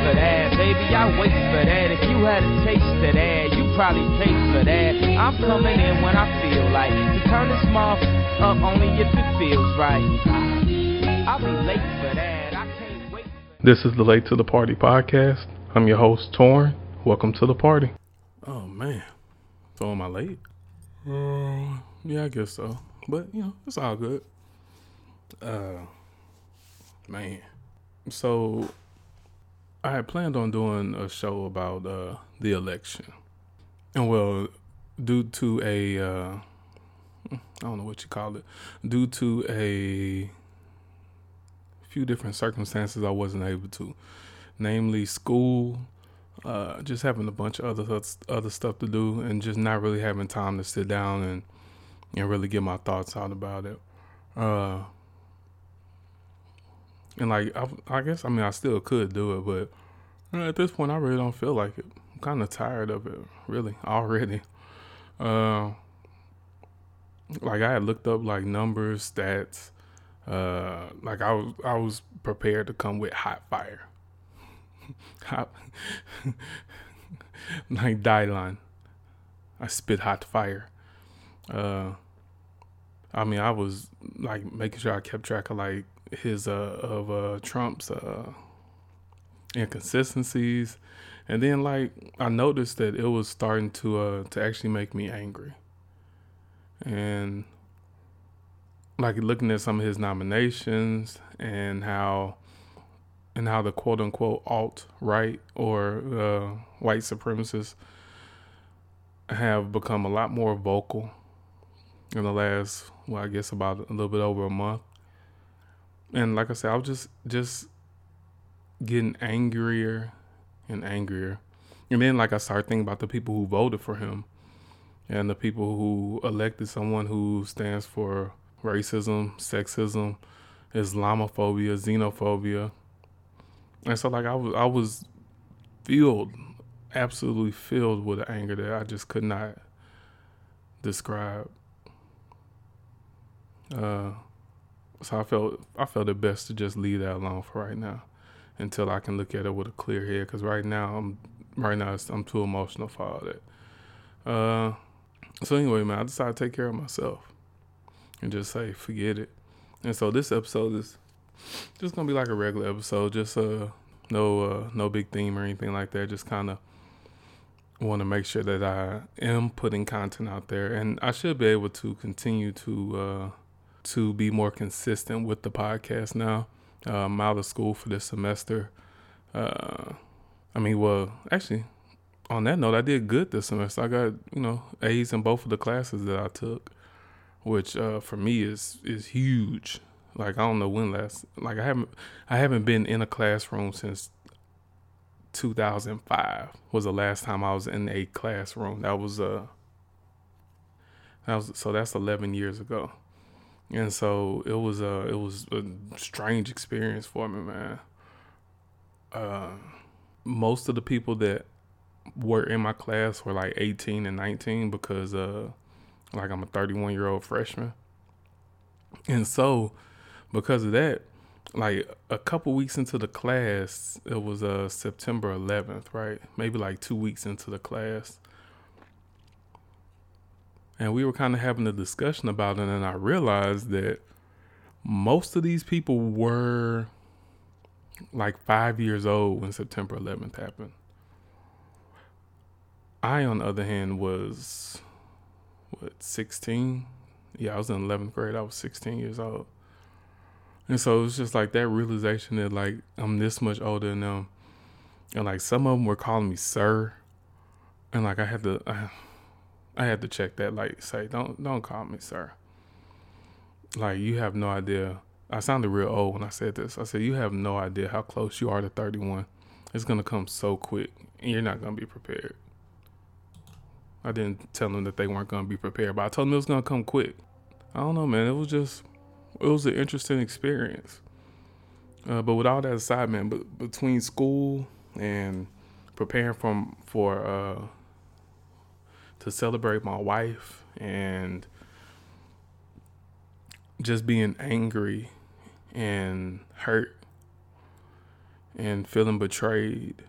for that, baby, I wait for that. If you had a taste of that, you probably paid for that. I'm coming in when I feel like to turn this mouth up only if it feels right. I'll be late for that. I can't wait. This is the Late to the Party podcast. I'm your host, Torn. Welcome to the party. Oh, man. So am I late? Yeah, I guess so. But, it's all good. Man. So, I had planned on doing a show about the election. And, well, due to I don't know what you call it. Due to a few different circumstances, I wasn't able to. Namely, school, just having a bunch of other stuff to do, and just not really having time to sit down and really get my thoughts out about it. And like I guess I still could do it, but at this point I really don't feel like it. I'm kind of tired of it, really, already. Like I had looked up like numbers, stats. Like I was prepared to come with hot fire. Like Dylan. I spit hot fire. I was like making sure I kept track of like his Trump's inconsistencies, and then like I noticed that it was starting to actually make me angry, and like looking at some of his nominations and how the quote unquote alt-right or white supremacists have become a lot more vocal in the last, I guess about a little bit over a month. And like I said, I was just getting angrier and angrier. And then like I started thinking about the people who voted for him and the people who elected someone who stands for racism, sexism, Islamophobia, xenophobia. And so like I was absolutely filled with anger that I just could not describe. So I felt it best to just leave that alone for right now, until I can look at it with a clear head. Because right now I'm too emotional for all that. So anyway, man, I decided to take care of myself and just say forget it. And so this episode is just gonna be like a regular episode, just no big theme or anything like that. Just kind of want to make sure that I am putting content out there, and I should be able to continue to be more consistent with the podcast now. I'm out of school for this semester. Actually, on that note, I did good this semester. I got, A's in both of the classes that I took, which for me is huge. Like I don't know when I haven't been in a classroom since 2005 was the last time I was in a classroom. So that's 11 years ago. And so it was a strange experience for me, man. Most of the people that were in my class were like 18 and 19 because like I'm a 31-year-old freshman. And so because of that, like a couple weeks into the class, it was September 11th, right? Maybe like 2 weeks into the class. And we were kind of having a discussion about it, and I realized that most of these people were like 5 years old when September 11th happened. I, on the other hand, was, 16? Yeah, I was in 11th grade. I was 16 years old. And so it was just like that realization that like I'm this much older than them. And like some of them were calling me sir. And like I had to check that, like say, don't call me sir. Like you have no idea. I sounded real old when I said this. I said, you have no idea how close you are to 31. It's going to come so quick and you're not going to be prepared. I didn't tell them that they weren't going to be prepared, but I told them it was going to come quick. I don't know, man. It was an interesting experience. But with all that aside, man, between school and preparing to celebrate my wife and just being angry and hurt and feeling betrayed.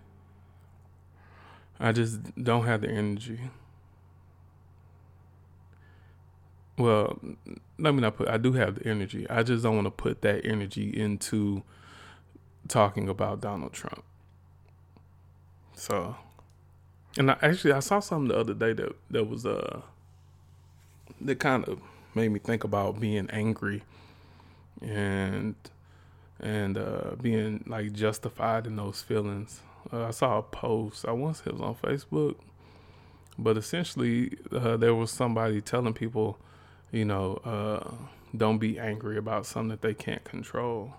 I just don't have the energy. Well, let me not put, I do have the energy. I just don't want to put that energy into talking about Donald Trump. So, and I saw something the other day that was, that kind of made me think about being angry and being like justified in those feelings. I saw a post. I want to say it was on Facebook, but essentially there was somebody telling people, don't be angry about something that they can't control.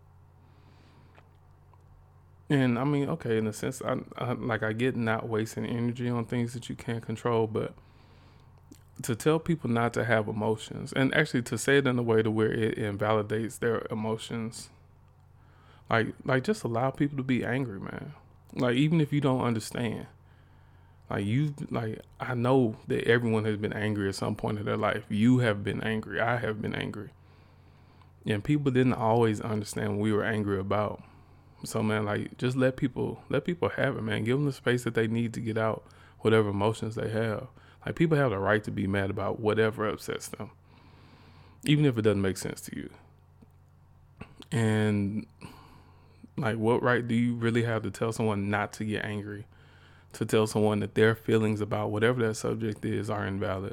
And I mean, okay, in a sense, I get not wasting energy on things that you can't control, but to tell people not to have emotions, and actually to say it in a way to where it invalidates their emotions, like just allow people to be angry, man. Like, even if you don't understand, I know that everyone has been angry at some point in their life. You have been angry. I have been angry. And people didn't always understand what we were angry about. So, man, like, just let people have it, man. Give them the space that they need to get out whatever emotions they have. Like, people have the right to be mad about whatever upsets them, even if it doesn't make sense to you. And, like, what right do you really have to tell someone not to get angry? To tell someone that their feelings about whatever that subject is are invalid?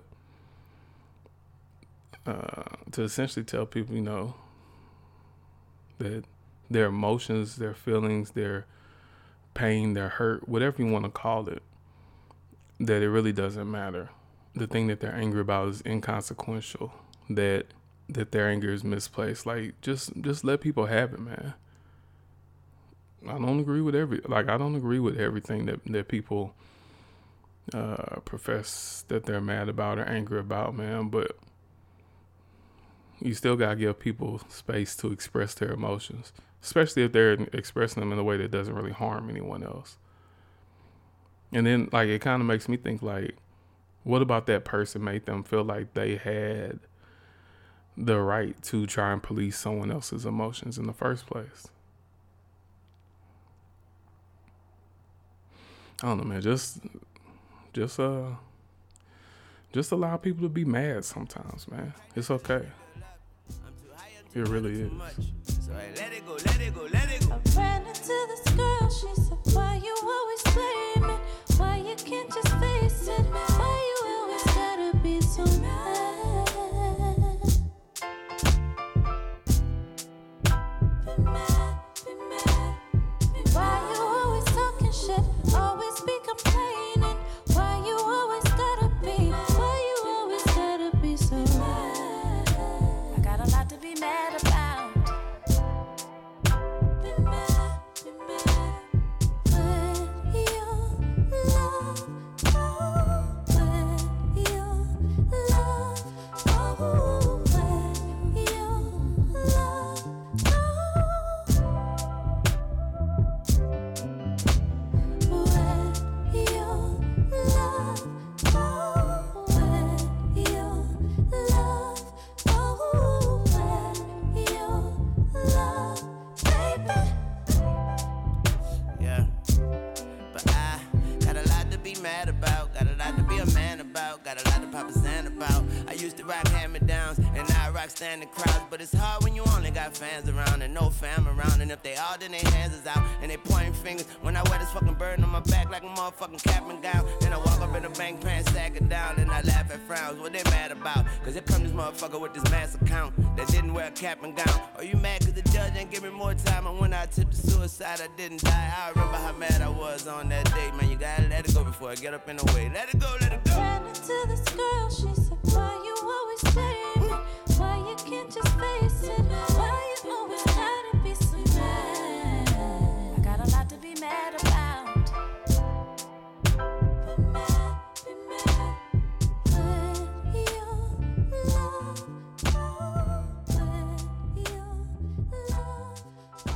To essentially tell people, that their emotions, their feelings, their pain, their hurt, whatever you want to call it, that it really doesn't matter. The thing that they're angry about is inconsequential. That their anger is misplaced. Like, just let people have it, man. I don't agree with everything that people profess that they're mad about or angry about, man. But you still gotta give people space to express their emotions, especially if they're expressing them in a way that doesn't really harm anyone else. And then, like, it kind of makes me think, like, what about that person made them feel like they had the right to try and police someone else's emotions in the first place? I don't know, man. Just allow people to be mad sometimes, man. It's okay. It really is. So I let it go. I ran into this girl, she said, why you always blame me? Why you can't just face it? Why you always gotta be so mad? Be mad. Why you always talking shit? Always be complaining. Why you always gotta be? Why you always gotta be so mad? I got a lot to be mad about. Be mad. When you love, when you love, when you love, yeah. But I got a lot to be mad about, got a lot to be a man about, got a lot to pop a sand about. I used to rock hand-me-downs, and now I rock standing crowds. But it's hard when you only got fans around and no fam around. And if they all, then their hands is out and they pointing fingers. When I wear this fucking burden on my back like a motherfucking cap and gown, and I walk up in the bank pants sagging down, and I laugh at frowns. What they mad about? Cause here come this motherfucker with this mass account that didn't wear a cap and gown. Are you mad cause the judge ain't give me more time? And when I tipped the suicide, I didn't die. I remember how mad I was on that day. Man, you gotta let it go before I get up in the way. Let it go. Ran into this girl, she said, why you always blame me? Why you can't just face it? Why you always gotta be so mad? I got a lot to be mad about. Be mad. When you love, when you love,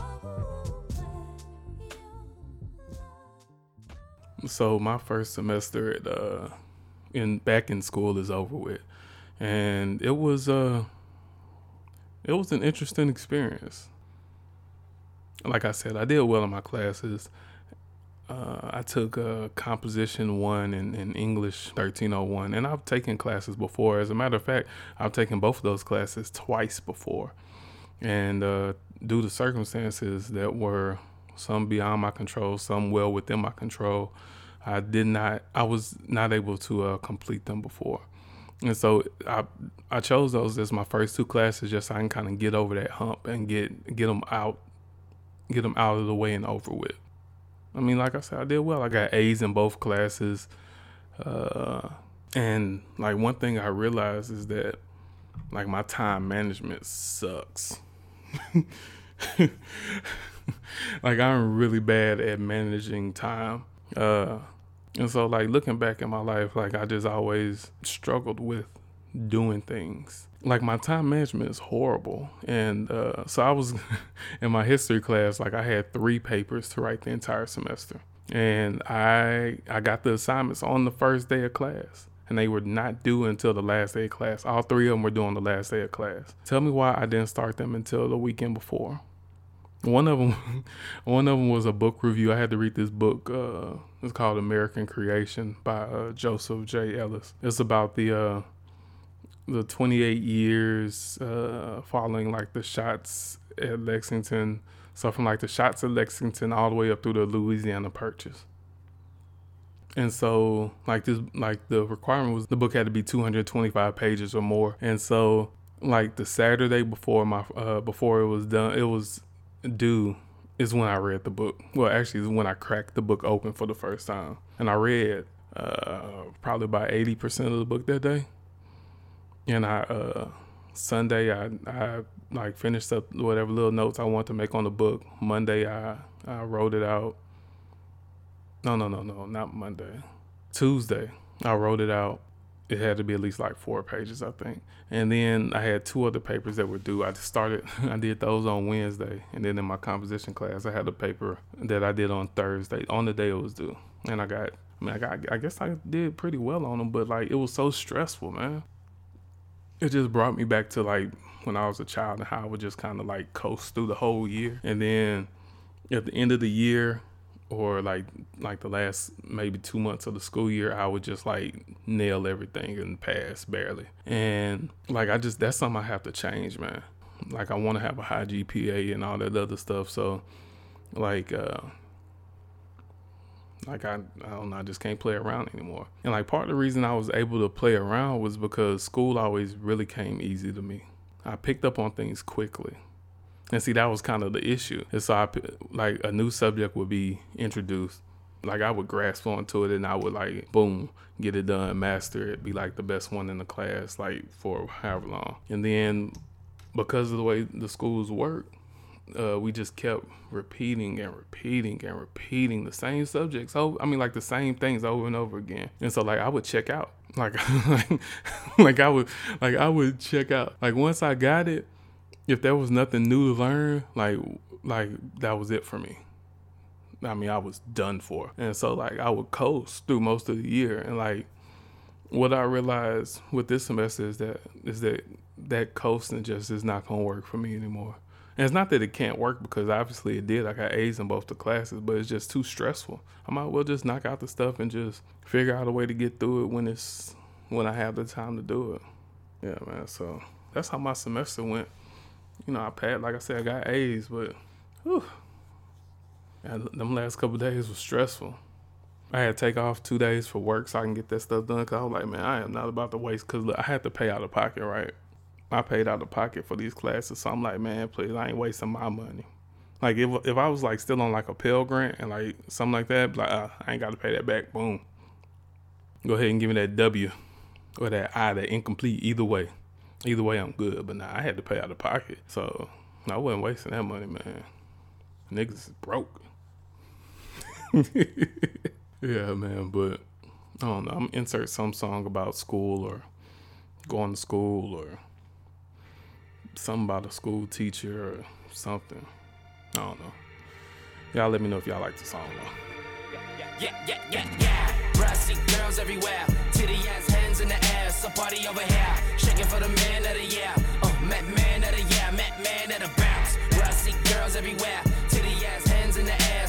So my first semester back in school is over with, and it was an interesting experience. like I said, I did well in my classes. I took Composition 1 and English 1301, and I've taken classes before. As a matter of fact, I've taken both of those classes twice before. And due to circumstances that were some beyond my control, some well within my control, I was not able to complete them before. And so I chose those as my first 2 classes just so I can kind of get over that hump and get them out of the way and over with. I mean, like I said, I did well. I got A's in both classes. And like one thing I realized is that like my time management sucks. Like I'm really bad at managing time. And so like looking back at my life, like I just always struggled with doing things. Like my time management is horrible. And so I was in my history class, like I had 3 papers to write the entire semester. And I got the assignments on the first day of class. And they were not due until the last day of class. All 3 of them were due on the last day of class. Tell me why I didn't start them until the weekend before. One of them was a book review. I had to read this book. It's called American Creation by Joseph J. Ellis. It's about the 28 years following like the shots at Lexington. So from like the shots at Lexington all the way up through the Louisiana Purchase. And so like the requirement was the book had to be 225 pages or more. And so like the Saturday before before it was done, it was due is when I read the book. Well, actually is when I cracked the book open for the first time. And I read probably about 80% of the book that day. And Sunday I like finished up whatever little notes I wanted to make on the book. Monday I wrote it out. No, not Monday. Tuesday I wrote it out. It had to be at least like 4 pages, I think. And then I had 2 other papers that were due. I did those on Wednesday. And then in my composition class, I had a paper that I did on Thursday, on the day it was due. And I guess I did pretty well on them, but like it was so stressful, man. It just brought me back to like when I was a child and how I would just kind of like coast through the whole year. And then at the end of the year, or like the last maybe 2 months of the school year, I would just like nail everything and pass barely. And like that's something I have to change, man. Like I want to have a high GPA and all that other stuff. So like I don't know, I just can't play around anymore. And like part of the reason I was able to play around was because school always really came easy to me. I picked up on things quickly. And see, that was kind of the issue. And so like a new subject would be introduced. Like I would grasp onto it and I would like, boom, get it done, master it, be like the best one in the class, like for however long. And then because of the way the schools work, we just kept repeating the same subjects. So, I mean, like the same things over and over again. And so like I would check out. Like I would check out. Like once I got it, if there was nothing new to learn, like that was it for me. I mean, I was done for. And so like I would coast through most of the year. And like what I realized with this semester is that coasting just is not gonna work for me anymore. And it's not that it can't work, because obviously it did. I got A's in both the classes, but it's just too stressful. I might well just knock out the stuff and just figure out a way to get through it when I have the time to do it. Yeah, man. So that's how my semester went. You know, I passed, like I said, I got A's, but whew, and them last couple of days was stressful. I had to take off 2 days for work so I can get that stuff done, because I was like, man, I am not about to waste, because I had to pay out of pocket, right? I paid out of pocket for these classes, so I'm like, man, please, I ain't wasting my money. Like, if I was, like, still on, like, a Pell Grant and, like, something like that, like, I ain't got to pay that back, boom. Go ahead and give me that W or that I, that incomplete, either way. Either way, I'm good, but nah, I had to pay out of pocket, so I wasn't wasting that money, man. Niggas is broke. Yeah, man, but I don't know. I'm gonna insert some song about school or going to school or something about a school teacher or something. I don't know. Y'all let me know if y'all like the song though. Yeah. Brassy girls everywhere. Titty ass hands in the air. So party over here. Shaking for the man of the year. Met man of the year. Met man of the bounce. Brassy girls everywhere. Titty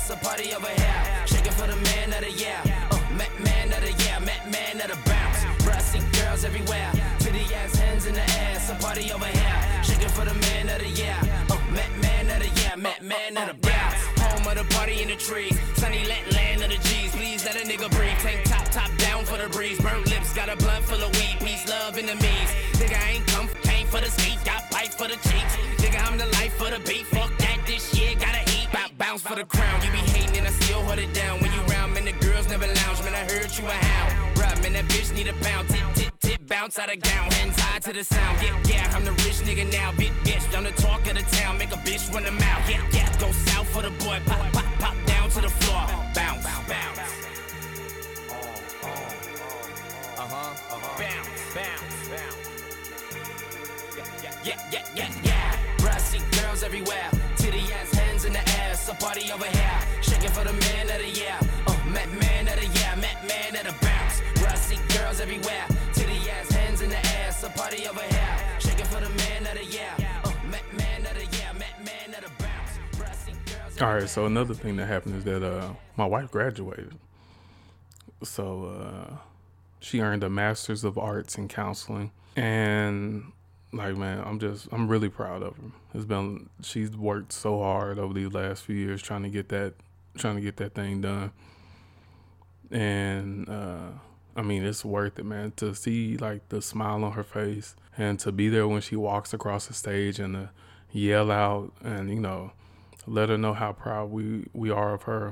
ass, a party over here. Shaking for the man of the year. Man of the year, man of the bounce. Bruh, I see girls everywhere. Titty ass, hands in the ass, a party over here. Shaking for the man of the year. Man of the year, man of the bounce. Home of the party in the trees. Sunny land of the G's. Please let a nigga breathe. Tank top down for the breeze. Burnt lips, got a blunt full of weed. Peace, love, enemies. Nigga, I ain't came for the sneak. Got bites for the cheeks. Nigga, I'm the life for the beat. Fuck that, this shit gotta eat. Bounce for the crown. You be hating and I still hold it down. When you round, man, the girls never lounge. Man, I heard you a hound. Bruh, man, that bitch need a pound. Tip, bounce out of gown. Hands tied to the sound. Yeah, I'm the rich nigga now. Big bitch, I'm the talk of the town. Make a bitch run them out. Yeah, go south for the boy. Pop down to the floor. Bounce. Bounce. Yeah. Bruh, I see girls everywhere. Titty ass, hands in the ass. A party over here. Shaking for the man of the year. Man of the year, man of the bounce. Bruh, I see girls everywhere. Titty ass, hands in the ass. A party over here. Shaking for the man of the year. Man of the year, man of the bounce. Bruh, I see girls. All right, so another thing that happened is that my wife graduated. So she earned a Master's of Arts in Counseling. And like, man, I'm really proud of her. She's worked so hard over these last few years trying to get that thing done. And I mean, it's worth it, man, to see like the smile on her face and to be there when she walks across the stage and to yell out and, you know, let her know how proud we are of her.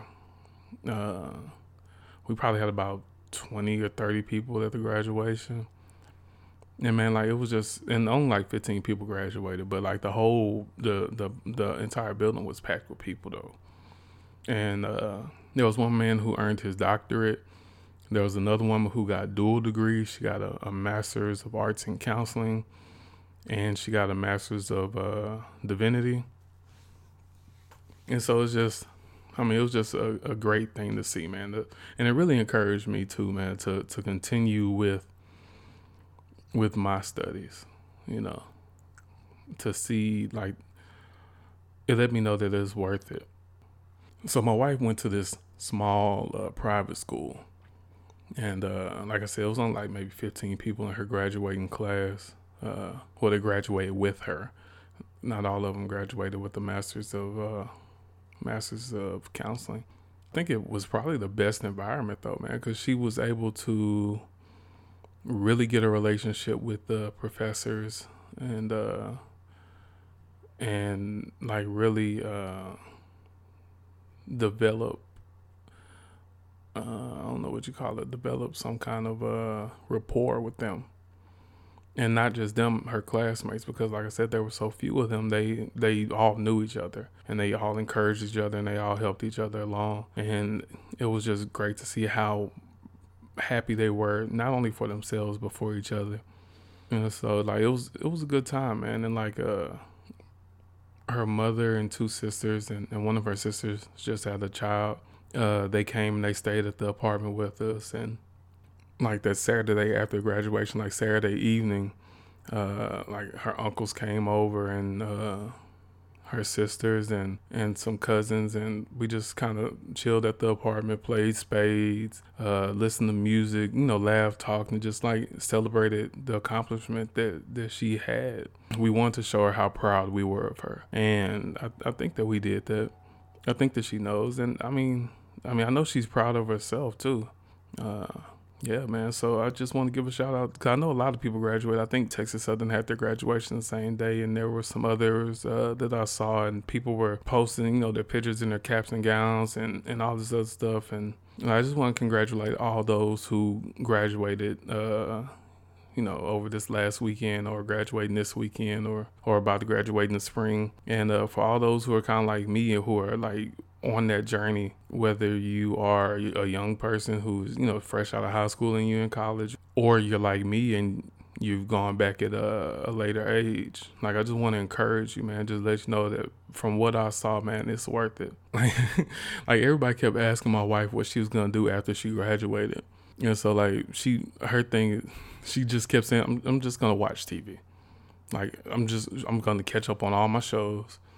We probably had about 20 or 30 people at the graduation. And man, like, it was just, and only like 15 people graduated, but like the entire building was packed with people though. And there was one man who earned his doctorate. There was another woman who got dual degrees. She got a Master's of Arts in Counseling, and she got a Master's of Divinity. And so it's just, I mean, it was just a great thing to see, man. And it really encouraged me too, man, to continue with my studies, you know, to see, like, it let me know that it's worth it. So my wife went to this small private school. And like I said, it was only like maybe 15 people in her graduating class. Well, they graduated with her. Not all of them graduated with the Masters of Counseling. I think it was probably the best environment though, man, because she was able to really get a relationship with the professors and like really develop, I don't know what you call it, develop some kind of rapport with them. And not just them, her classmates, because like I said, there were so few of them. They all knew each other and they all encouraged each other and they all helped each other along. And it was just great to see how happy they were, not only for themselves but for each other. And so like it was a good time, man. And like her mother and two sisters and one of her sisters just had a child. They came and they stayed at the apartment with us. And like that Saturday after graduation, like Saturday evening, like her uncles came over and her sisters and some cousins, and we just kind of chilled at the apartment, played spades, listened to music, you know, laughed, talked, and just like celebrated the accomplishment that she had. We wanted to show her how proud we were of her, and I think that we did that. I think that she knows, and I mean I know she's proud of herself too. Yeah, man. So I just want to give a shout out because I know a lot of people graduate. I think Texas Southern had their graduation the same day, and there were some others that I saw, and people were posting, you know, their pictures in their caps and gowns and all this other stuff. And I just want to congratulate all those who graduated, you know, over this last weekend or graduating this weekend or about to graduate in the spring. And for all those who are kind of like me and who are like on that journey, whether you are a young person who's, you know, fresh out of high school and you're in college, or you're like me and you've gone back at a later age. Like, I just want to encourage you, man, just let you know that from what I saw, man, it's worth it. Like everybody kept asking my wife what she was going to do after she graduated. And so like her thing, she just kept saying, I'm just going to watch TV. Like, I'm going to catch up on all my shows.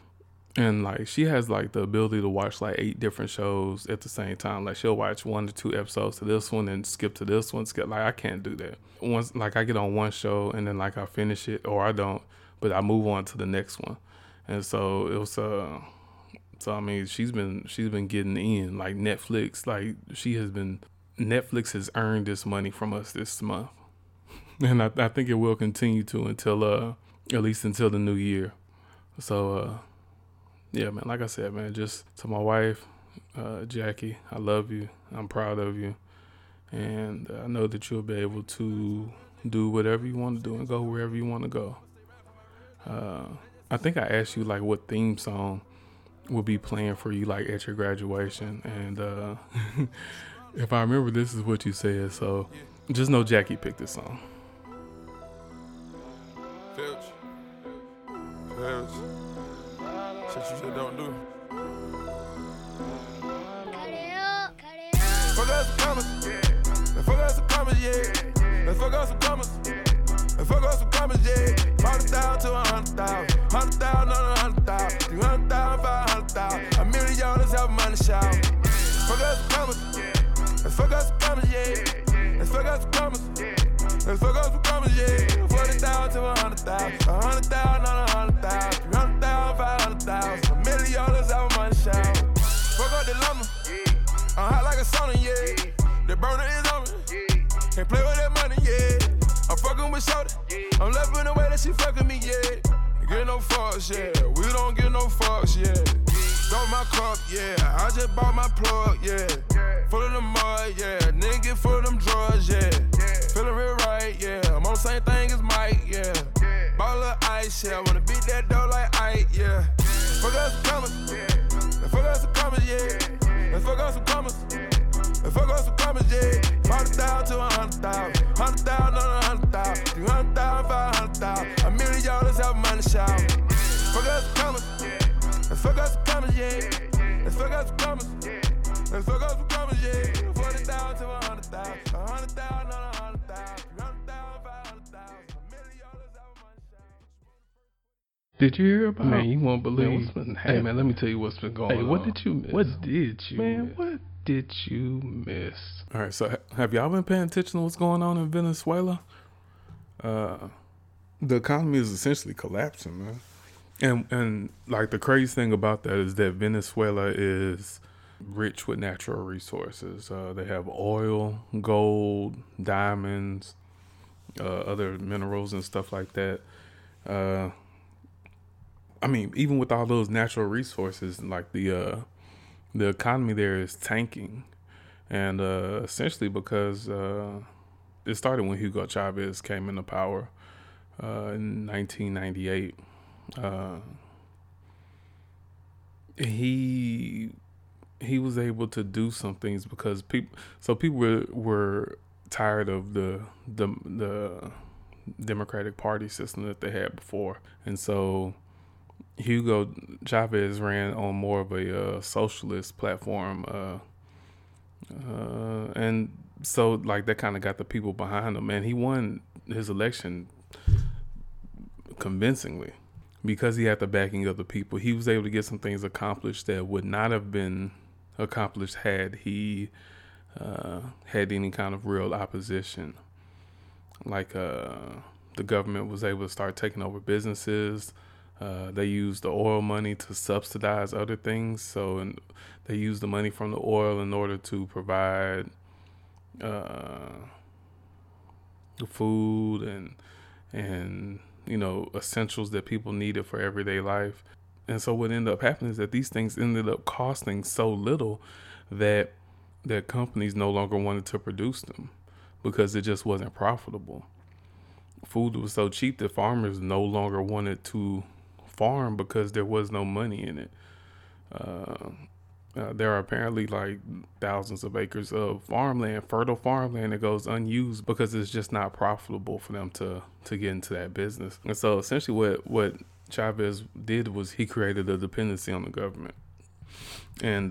And like she has like the ability to watch like 8 different shows at the same time. Like she'll watch 1 to 2 episodes to this one and skip to this one. Like I can't do that. Once like I get on one show and then like I finish it, or I don't, but I move on to the next one. And so it was so I mean she's been getting in like Netflix. Like Netflix has earned this money from us this month. And I think it will continue to until at least until the new year. So yeah, man, like I said, man, just to my wife, Jackie, I love you. I'm proud of you. And I know that you'll be able to do whatever you want to do and go wherever you want to go. I think I asked you, like, what theme song will be playing for you, like, at your graduation. And if I remember, this is what you said. So just know Jackie picked this song. Shit you just don't do. Cut it up. Fuck out some commas. Let's fuck out some commas, yeah. Let's fuck out some commas. Let's fuck out some commas, yeah. 100,000 to 100,000. 100,000 on 100,000. 300,000, 500,000. $1 million, let's have money shout. Fuck out some commas. Let's fuck out some commas, yeah. Let's fuck out some commas. Let's fuck out some commas, yeah. 40,000 to 100,000. 100,000 on 100,000. 300,000, 500,000. $1 million, let's have money shout. Fuck up the lumber. I'm hot like a sauna, yeah. The burner is on me. Can't play with that money, yeah. I'm fucking with shorty. I'm loving the way that she fucking me, yeah. Get no fucks, yeah. We don't get no fucks, yeah. Got my cup, yeah. I just bought my plug, yeah. Full of the mud, yeah. Nigga get full of them drugs, yeah. Feeling real right, yeah. I'm on the same thing as Mike, yeah. Bought a little ice, yeah. Wanna beat that dough like Ike, yeah. Fuck out some commas. Let's fuck out some commas, yeah. Let's fuck out some commas. Let's fuck out some commas, yeah. 40,000 to 100,000. 100,000 on 100,000. 300,000, 500,000. $1 million, let's have money shout. Fuck out some commas. Let's fuck out some commas, yeah. Let's fuck out some commas. Let's fuck out some commas, yeah. 40,000 to 100,000. 100,000 on 100,000. 300,000, 500,000. $1 million, let's have money shout. Did you hear about? Man, you won't believe. What's been happening? Hey, man, let me tell you what's been going on. Hey, what did you miss? What did you Man, miss? what did you miss? All right, so have y'all been paying attention to what's going on in Venezuela? The economy is essentially collapsing, man. And like the crazy thing about that is that Venezuela is rich with natural resources. They have oil, gold, diamonds, other minerals and stuff like that. I mean, even with all those natural resources, like the economy there is tanking, and essentially because it started when Hugo Chavez came into power in 1998. He was able to do some things because people were tired of the Democratic Party system that they had before, and so Hugo Chavez ran on more of a socialist platform, and so like that kind of got the people behind him, and he won his election convincingly because he had the backing of the people. He was able to get some things accomplished that would not have been accomplished had he had any kind of real opposition. Like the government was able to start taking over businesses. They used the oil money to subsidize other things. So they used the money from the oil in order to provide the food and essentials that people needed for everyday life. And so what ended up happening is that these things ended up costing so little that companies no longer wanted to produce them because it just wasn't profitable. Food was so cheap that farmers no longer wanted to farm because there was no money in it. There are apparently like thousands of acres of farmland, fertile farmland that goes unused because it's just not profitable for them to get into that business. And so essentially what Chavez did was he created a dependency on the government. And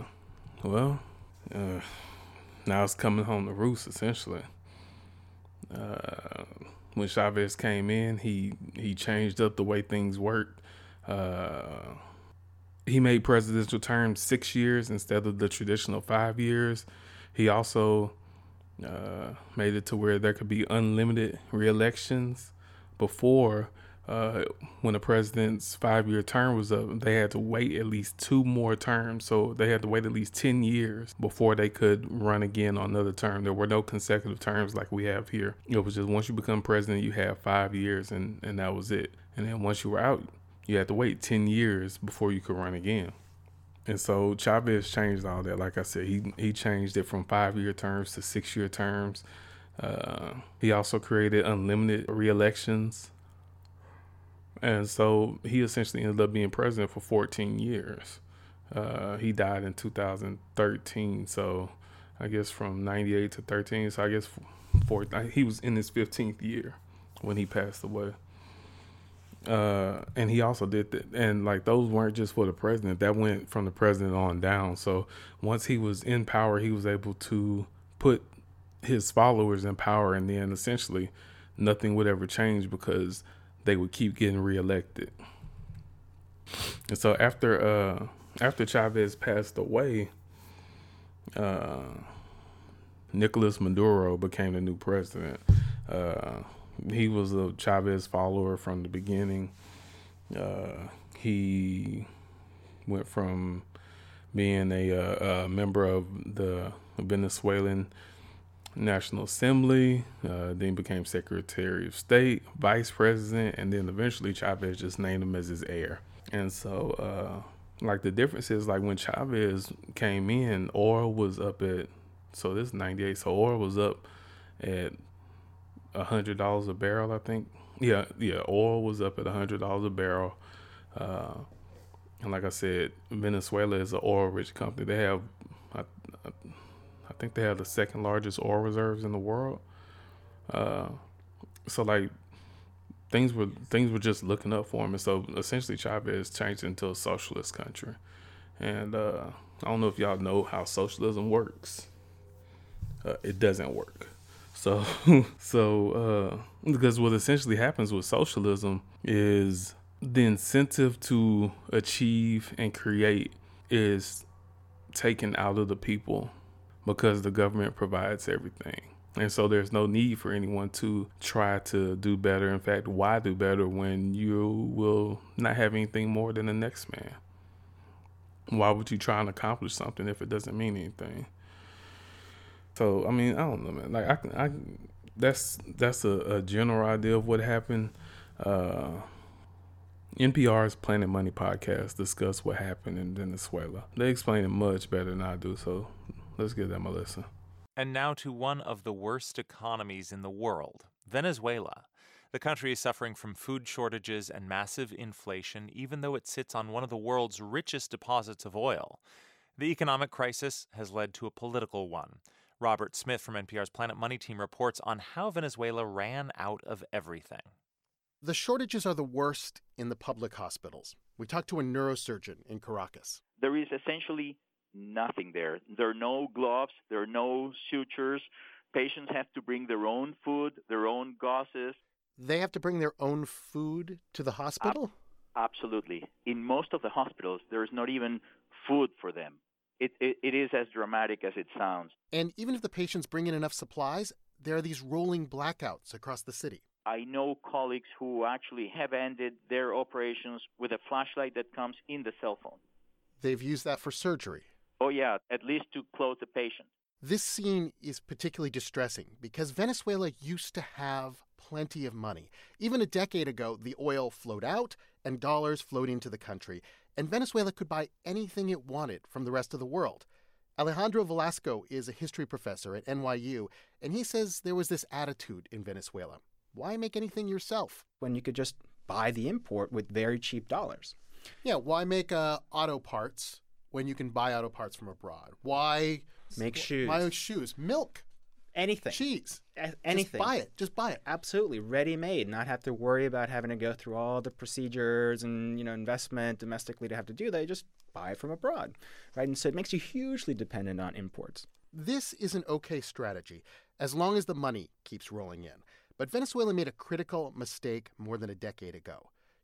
now it's coming home to roost essentially. When Chavez came in, he changed up the way things worked. He made presidential terms 6 years instead of the traditional 5 years. He also made it to where there could be unlimited re-elections. Before, when a president's 5-year term was up, they had to wait at least 2 more terms. So they had to wait at least 10 years before they could run again on another term. There were no consecutive terms like we have here. It was just once you become president, you have 5 years and that was it. And then once you were out, you had to wait 10 years before you could run again. And so Chavez changed all that. Like I said, he changed it from 5-year terms to 6-year terms. He also created unlimited re-elections. And so he essentially ended up being president for 14 years. He died in 2013. So I guess from 98 to 13. So I guess he was in his 15th year when he passed away. And he also did that. And like those weren't just for the president. That went from the president on down. So once he was in power, he was able to put his followers in power. And then essentially nothing would ever change because they would keep getting reelected. And so after Chavez passed away, Nicolas Maduro became the new president. He was a Chavez follower from the beginning. He went from being a member of the Venezuelan National Assembly, then became Secretary of State, Vice President, and then eventually Chavez just named him as his heir. And so, like the difference is like when Chavez came in, oil was up at, so this is 98, so oil was up at $100 a barrel, I think. Yeah, oil was up at $100 a barrel. And like I said, Venezuela is an oil-rich company. They have, I think they have the second largest oil reserves in the world. So like things were just looking up for him. And so essentially Chavez changed into a socialist country. And I don't know if y'all know how socialism works. It doesn't work. So because what essentially happens with socialism is the incentive to achieve and create is taken out of the people because the government provides everything. And so there's no need for anyone to try to do better. In fact, why do better when you will not have anything more than the next man? Why would you try and accomplish something if it doesn't mean anything? So, I mean, I don't know, man. Like, that's a general idea of what happened. NPR's Planet Money podcast discussed what happened in Venezuela. They explain it much better than I do, so let's give them a listen. And now to one of the worst economies in the world, Venezuela. The country is suffering from food shortages and massive inflation, even though it sits on one of the world's richest deposits of oil. The economic crisis has led to a political one. Robert Smith from NPR's Planet Money team reports on how Venezuela ran out of everything. The shortages are the worst in the public hospitals. We talked to a neurosurgeon in Caracas. There is essentially nothing there. There are no gloves. There are no sutures. Patients have to bring their own food, their own gauzes. They have to bring their own food to the hospital? Absolutely. In most of the hospitals, there is not even food for them. It is as dramatic as it sounds. And even if the patients bring in enough supplies, there are these rolling blackouts across the city. I know colleagues who actually have ended their operations with a flashlight that comes in the cell phone. They've used that for surgery. Oh, yeah, at least to close the patient. This scene is particularly distressing because Venezuela used to have plenty of money. Even a decade ago, the oil flowed out and dollars flowed into the country, and Venezuela could buy anything it wanted from the rest of the world. Alejandro Velasco is a history professor at NYU, and he says there was this attitude in Venezuela. Why make anything yourself? When you could just buy the import with very cheap dollars. Yeah, why make auto parts when you can buy auto parts from abroad? Why make shoes? Buy shoes, milk, anything, cheese, anything. Just buy it. Absolutely, ready-made. Not have to worry about having to go through all the procedures and investment domestically to have to do that. You just buy it from abroad, right? And so it makes you hugely dependent on imports. This is an okay strategy as long as the money keeps rolling in. But Venezuela made a critical mistake more than a decade ago.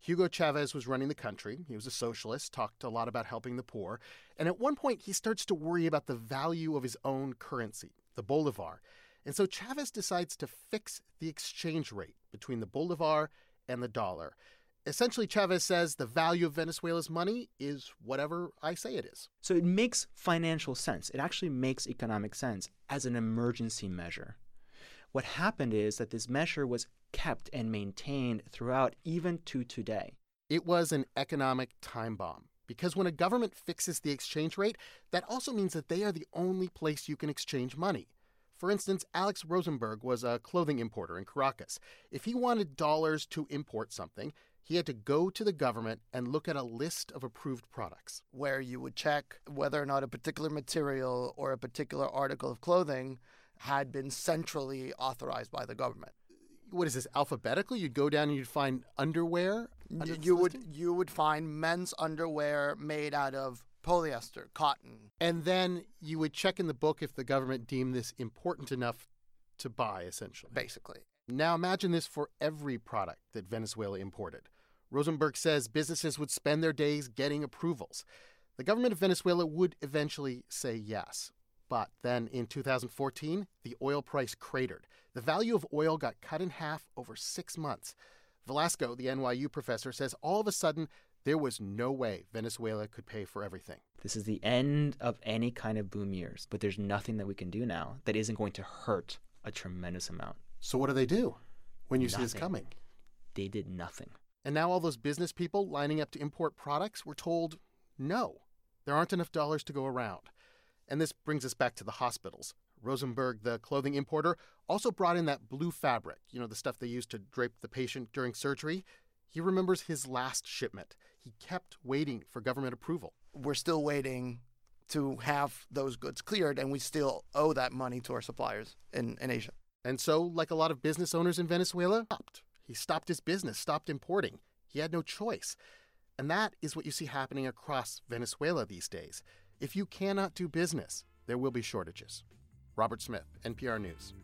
Hugo Chavez was running the country. He was a socialist, talked a lot about helping the poor. And at one point, he starts to worry about the value of his own currency, the bolivar. And so Chavez decides to fix the exchange rate between the bolivar and the dollar. Essentially, Chavez says the value of Venezuela's money is whatever I say it is. So it makes financial sense. It actually makes economic sense as an emergency measure. What happened is that this measure was kept and maintained throughout, even to today. It was an economic time bomb, because when a government fixes the exchange rate, that also means that they are the only place you can exchange money. For instance, Alex Rosenberg was a clothing importer in Caracas. If he wanted dollars to import something, he had to go to the government and look at a list of approved products. Where you would check whether or not a particular material or a particular article of clothing had been centrally authorized by the government. What is this, alphabetically? You'd go down and you'd find underwear? You would find men's underwear made out of polyester, cotton. And then you would check in the book if the government deemed this important enough to buy, essentially. Basically. Now imagine this for every product that Venezuela imported. Rosenberg says businesses would spend their days getting approvals. The government of Venezuela would eventually say yes. But then in 2014, the oil price cratered. The value of oil got cut in half over 6 months. Velasco, the NYU professor, says all of a sudden there was no way Venezuela could pay for everything. This is the end of any kind of boom years, but there's nothing that we can do now that isn't going to hurt a tremendous amount. So what do they do when you see this coming? They did nothing. And now all those business people lining up to import products were told, no, there aren't enough dollars to go around. And this brings us back to the hospitals. Rosenberg, the clothing importer, also brought in that blue fabric, the stuff they used to drape the patient during surgery. He remembers his last shipment. He kept waiting for government approval. We're still waiting to have those goods cleared, and we still owe that money to our suppliers in Asia. And so, like a lot of business owners in Venezuela, he stopped his business, stopped importing. He had no choice. And that is what you see happening across Venezuela these days. If you cannot do business, there will be shortages. Robert Smith, NPR News.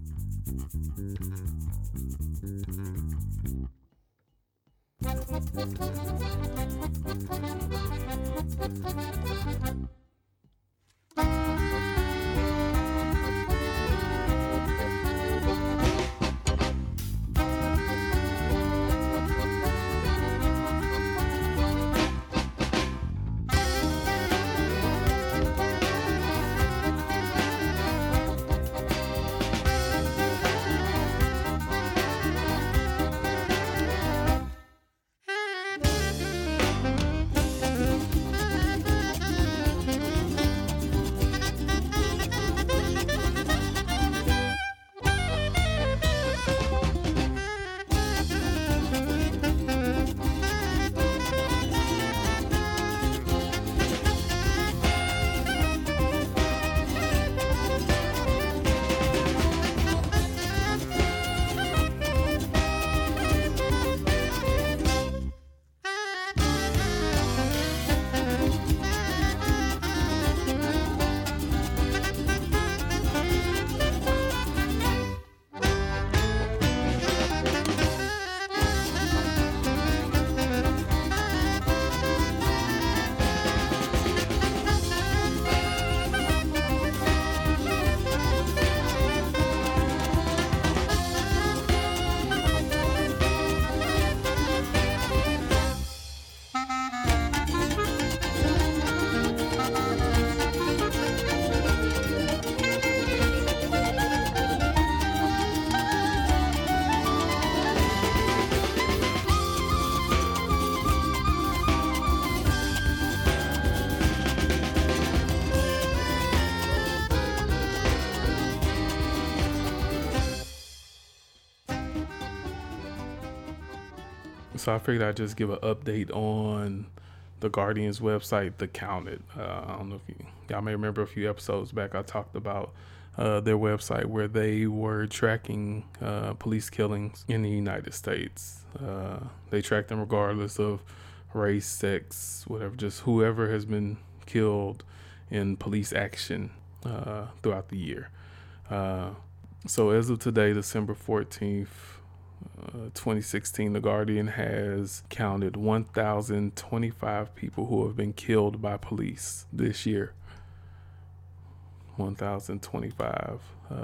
So I figured I'd just give an update on the Guardian's website, The Counted. I don't know if y'all may remember a few episodes back I talked about their website where they were tracking police killings in the United States. They track them regardless of race, sex, whatever, just whoever has been killed in police action throughout the year. So as of today, December 14th, 2016, The Guardian has counted 1,025 people who have been killed by police this year. 1,025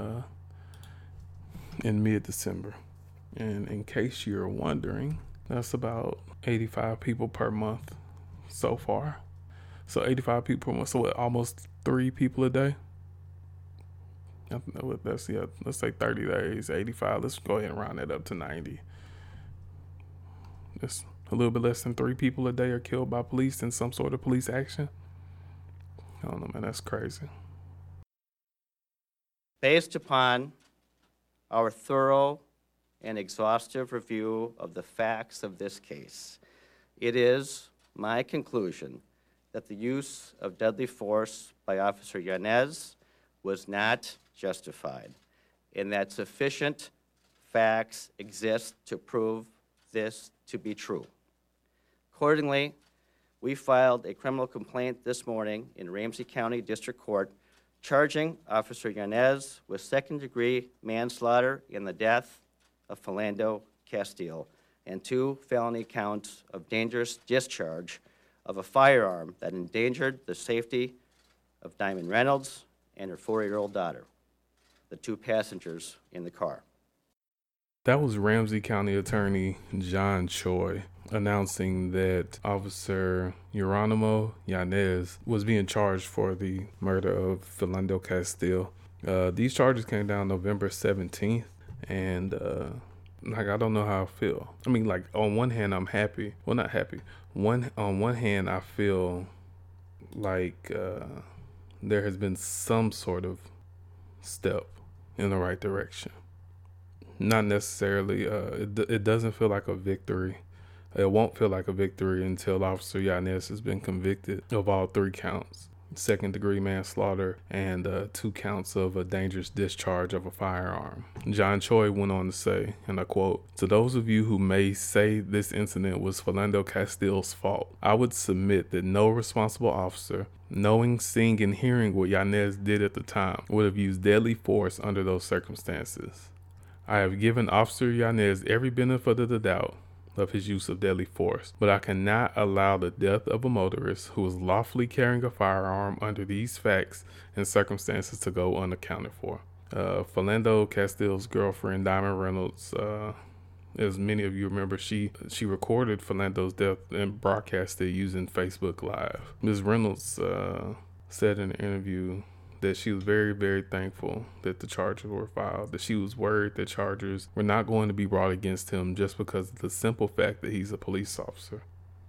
in mid-December. And in case you're wondering, that's about 85 people per month so far. So 85 people per month, so what, almost 3 people a day? Let's say 30 days, 85. Let's go ahead and round that up to 90. It's a little bit less than 3 people a day are killed by police in some sort of police action. I don't know, man, that's crazy. Based upon our thorough and exhaustive review of the facts of this case, it is my conclusion that the use of deadly force by Officer Yanez was not justified, and that sufficient facts exist to prove this to be true. Accordingly, we filed a criminal complaint this morning in Ramsey County District Court charging Officer Yanez with second-degree manslaughter in the death of Philando Castile and 2 felony counts of dangerous discharge of a firearm that endangered the safety of Diamond Reynolds and her 4-year-old daughter, the 2 passengers in the car. That was Ramsey County Attorney John Choi announcing that Officer Geronimo Yanez was being charged for the murder of Philando Castile. These charges came down November 17th, and I don't know how I feel. I mean, on one hand, I'm happy. Well, not happy. On one hand, I feel like there has been some sort of step in the right direction. Not necessarily, it doesn't feel like a victory. It won't feel like a victory until Officer Yanez has been convicted of all 3 counts, second-degree manslaughter and 2 counts of a dangerous discharge of a firearm. John Choi went on to say, and I quote, "To those of you who may say this incident was Philando Castile's fault, I would submit that no responsible officer, knowing, seeing, and hearing what Yanez did at the time, would have used deadly force under those circumstances. I have given Officer Yanez every benefit of the doubt of his use of deadly force, but I cannot allow the death of a motorist who was lawfully carrying a firearm under these facts and circumstances to go unaccounted for." Philando Castile's girlfriend, Diamond Reynolds, as many of you remember, she recorded Philando's death and broadcast it using Facebook Live. Ms. Reynolds said in an interview that she was very, very thankful that the charges were filed, that she was worried that charges were not going to be brought against him just because of the simple fact that he's a police officer.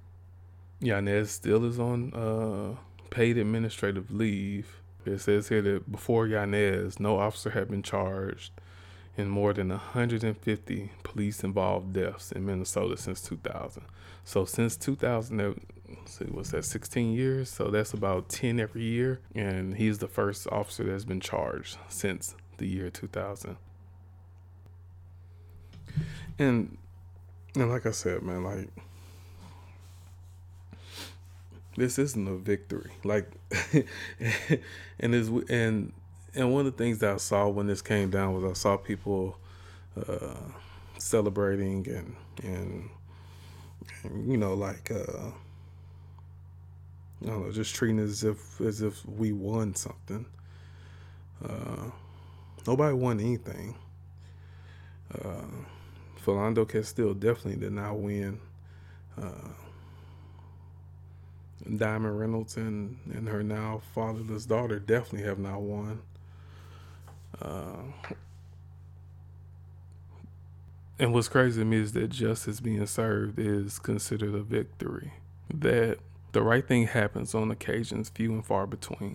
Yanez still is on paid administrative leave. It says here that before Yanez, no officer had been charged in more than 150 police-involved deaths in Minnesota since 2000. So since 2000, what's that, 16 years? So that's about 10 every year. And he's the first officer that's been charged since the year 2000. And like I said, man, this isn't a victory. And one of the things that I saw when this came down was I saw people celebrating and I don't know, just treating it as if we won something. Nobody won anything. Philando Castile definitely did not win. Diamond Reynolds and her now fatherless daughter definitely have not won. And what's crazy to me is that justice being served is considered a victory. That the right thing happens on occasions few and far between.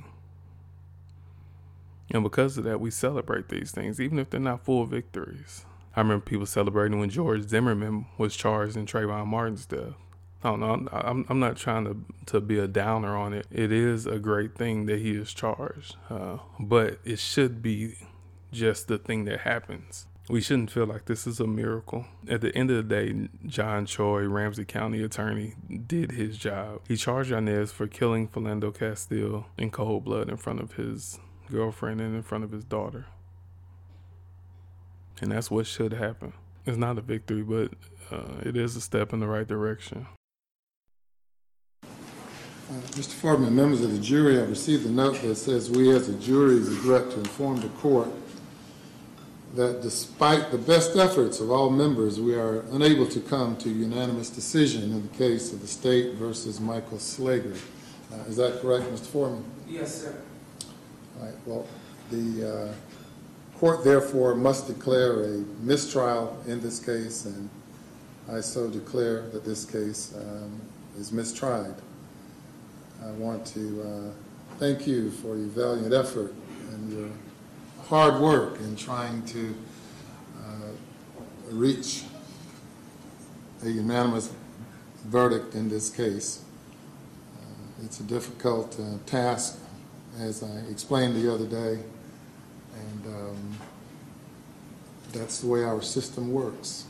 And because of that, we celebrate these things, even if they're not full victories. I remember people celebrating when George Zimmerman was charged in Trayvon Martin's death. I don't know, I'm not trying to be a downer on it. It is a great thing that he is charged, but it should be just the thing that happens. We shouldn't feel like this is a miracle. At the end of the day, John Choi, Ramsey County attorney, did his job. He charged Yanez for killing Philando Castile in cold blood in front of his girlfriend and in front of his daughter. And that's what should happen. It's not a victory, but it is a step in the right direction. Mr. Foreman, members of the jury have received a note that says we as a jury regret to inform the court that despite the best efforts of all members, we are unable to come to a unanimous decision in the case of the state versus Michael Slager. Is that correct, Mr. Foreman? Yes, sir. All right, well, the court therefore must declare a mistrial in this case, and I so declare that this case is mistried. I want to thank you for your valiant effort and your hard work in trying to reach a unanimous verdict in this case. It's a difficult task, as I explained the other day, and that's the way our system works.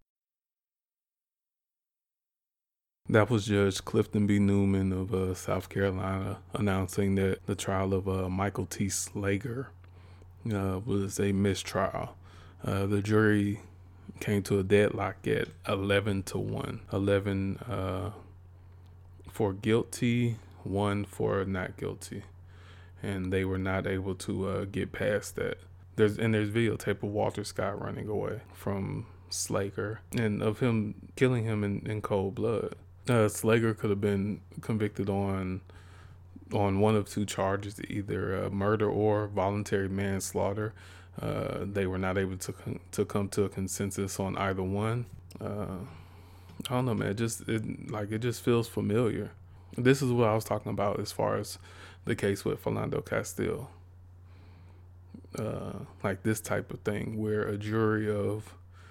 That was Judge Clifton B. Newman of South Carolina announcing that the trial of Michael T. Slager was a mistrial. The jury came to a deadlock at 11-1. 11 for guilty, 1 for not guilty. And they were not able to get past that. There's videotape of Walter Scott running away from Slager and of him killing him in cold blood. Slager could have been convicted on one of two charges, either murder or voluntary manslaughter. They were not able to come to a consensus on either one. I don't know, man. It just feels familiar. This is what I was talking about as far as the case with Philando Castile. Like this type of thing where a jury of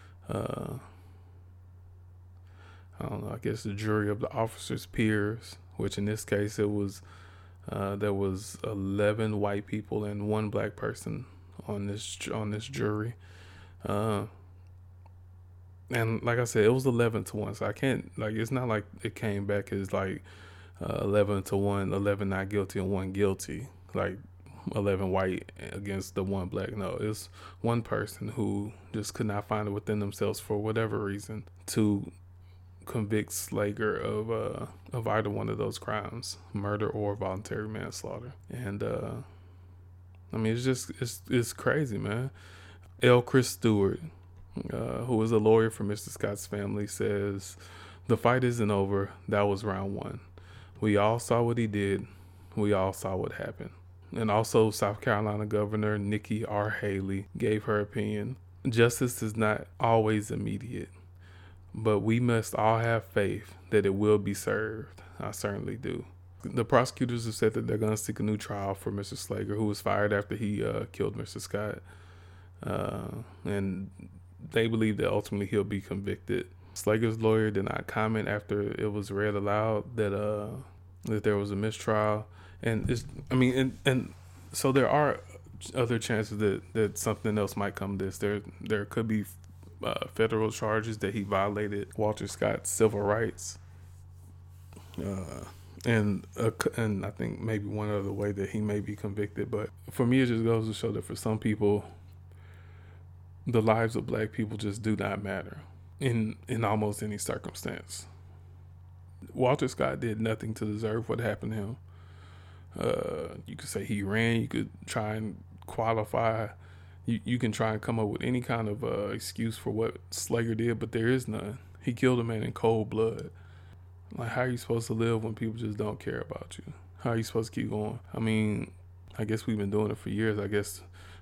I don't know, I guess the jury of the officer's peers, which in this case it was there was 11 white people and 1 black person on this jury. And like I said, it was 11-1, so I can't, it's not like it came back as 11-1, 11 not guilty and 1 guilty, 11 white against the 1 black. No, it's 1 person who just could not find it within themselves for whatever reason to convict Slager of either one of those crimes, murder or voluntary manslaughter. And it's crazy, man. L. Chris Stewart, who is a lawyer for Mr. Scott's family, says the fight isn't over. That was round 1. We all saw what he did. We all saw what happened. And also South Carolina Governor Nikki R. Haley gave her opinion. Justice is not always immediate, but we must all have faith that it will be served. I certainly do. The prosecutors have said that they're going to seek a new trial for Mr. Slager, who was fired after he killed Mr. Scott. And they believe that ultimately he'll be convicted. Slager's lawyer did not comment after it was read aloud that there was a mistrial. And so there are other chances that something else might come to this. There could be federal charges that he violated Walter Scott's civil rights, and I think maybe one other way that he may be convicted. But for me, it just goes to show that for some people, the lives of black people just do not matter in almost any circumstance. Walter Scott did nothing to deserve what happened to him. You could say he ran. You could try and qualify. You can try and come up with any kind of excuse for what Slager did, but there is none. He killed a man in cold blood. How are you supposed to live when people just don't care about you? How are you supposed to keep going? I mean, I guess we've been doing it for years. I guess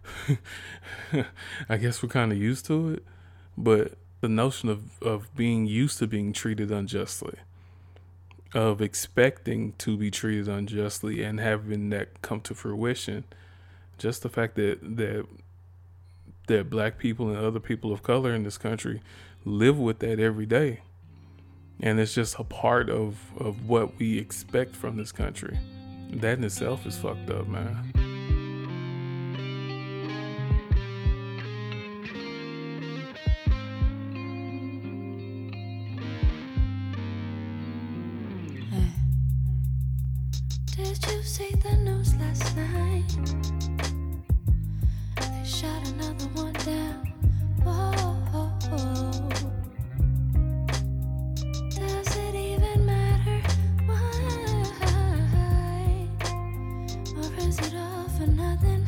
we're kind of used to it. But the notion of being used to being treated unjustly, of expecting to be treated unjustly and having that come to fruition, just the fact that black people and other people of color in this country live with that every day. And it's just a part of what we expect from this country. That in itself is fucked up, man. Did you see the news last night? They shot another one down. Whoa, Does it even matter why? Or is it all for nothing?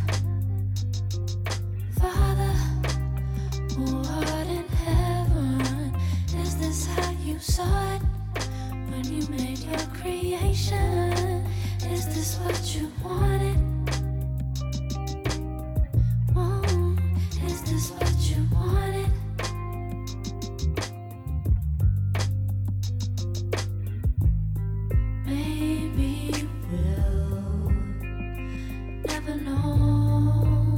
Father, who art in heaven, is this how you saw it when you made your creation? Is this what you wanted? Is this what you wanted? Maybe you will never know,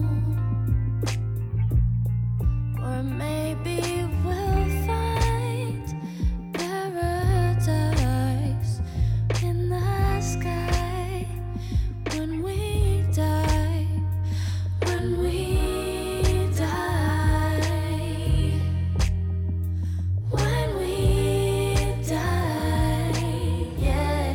or maybe we'll find paradise in the sky when we die. When we die. When we die. Yeah.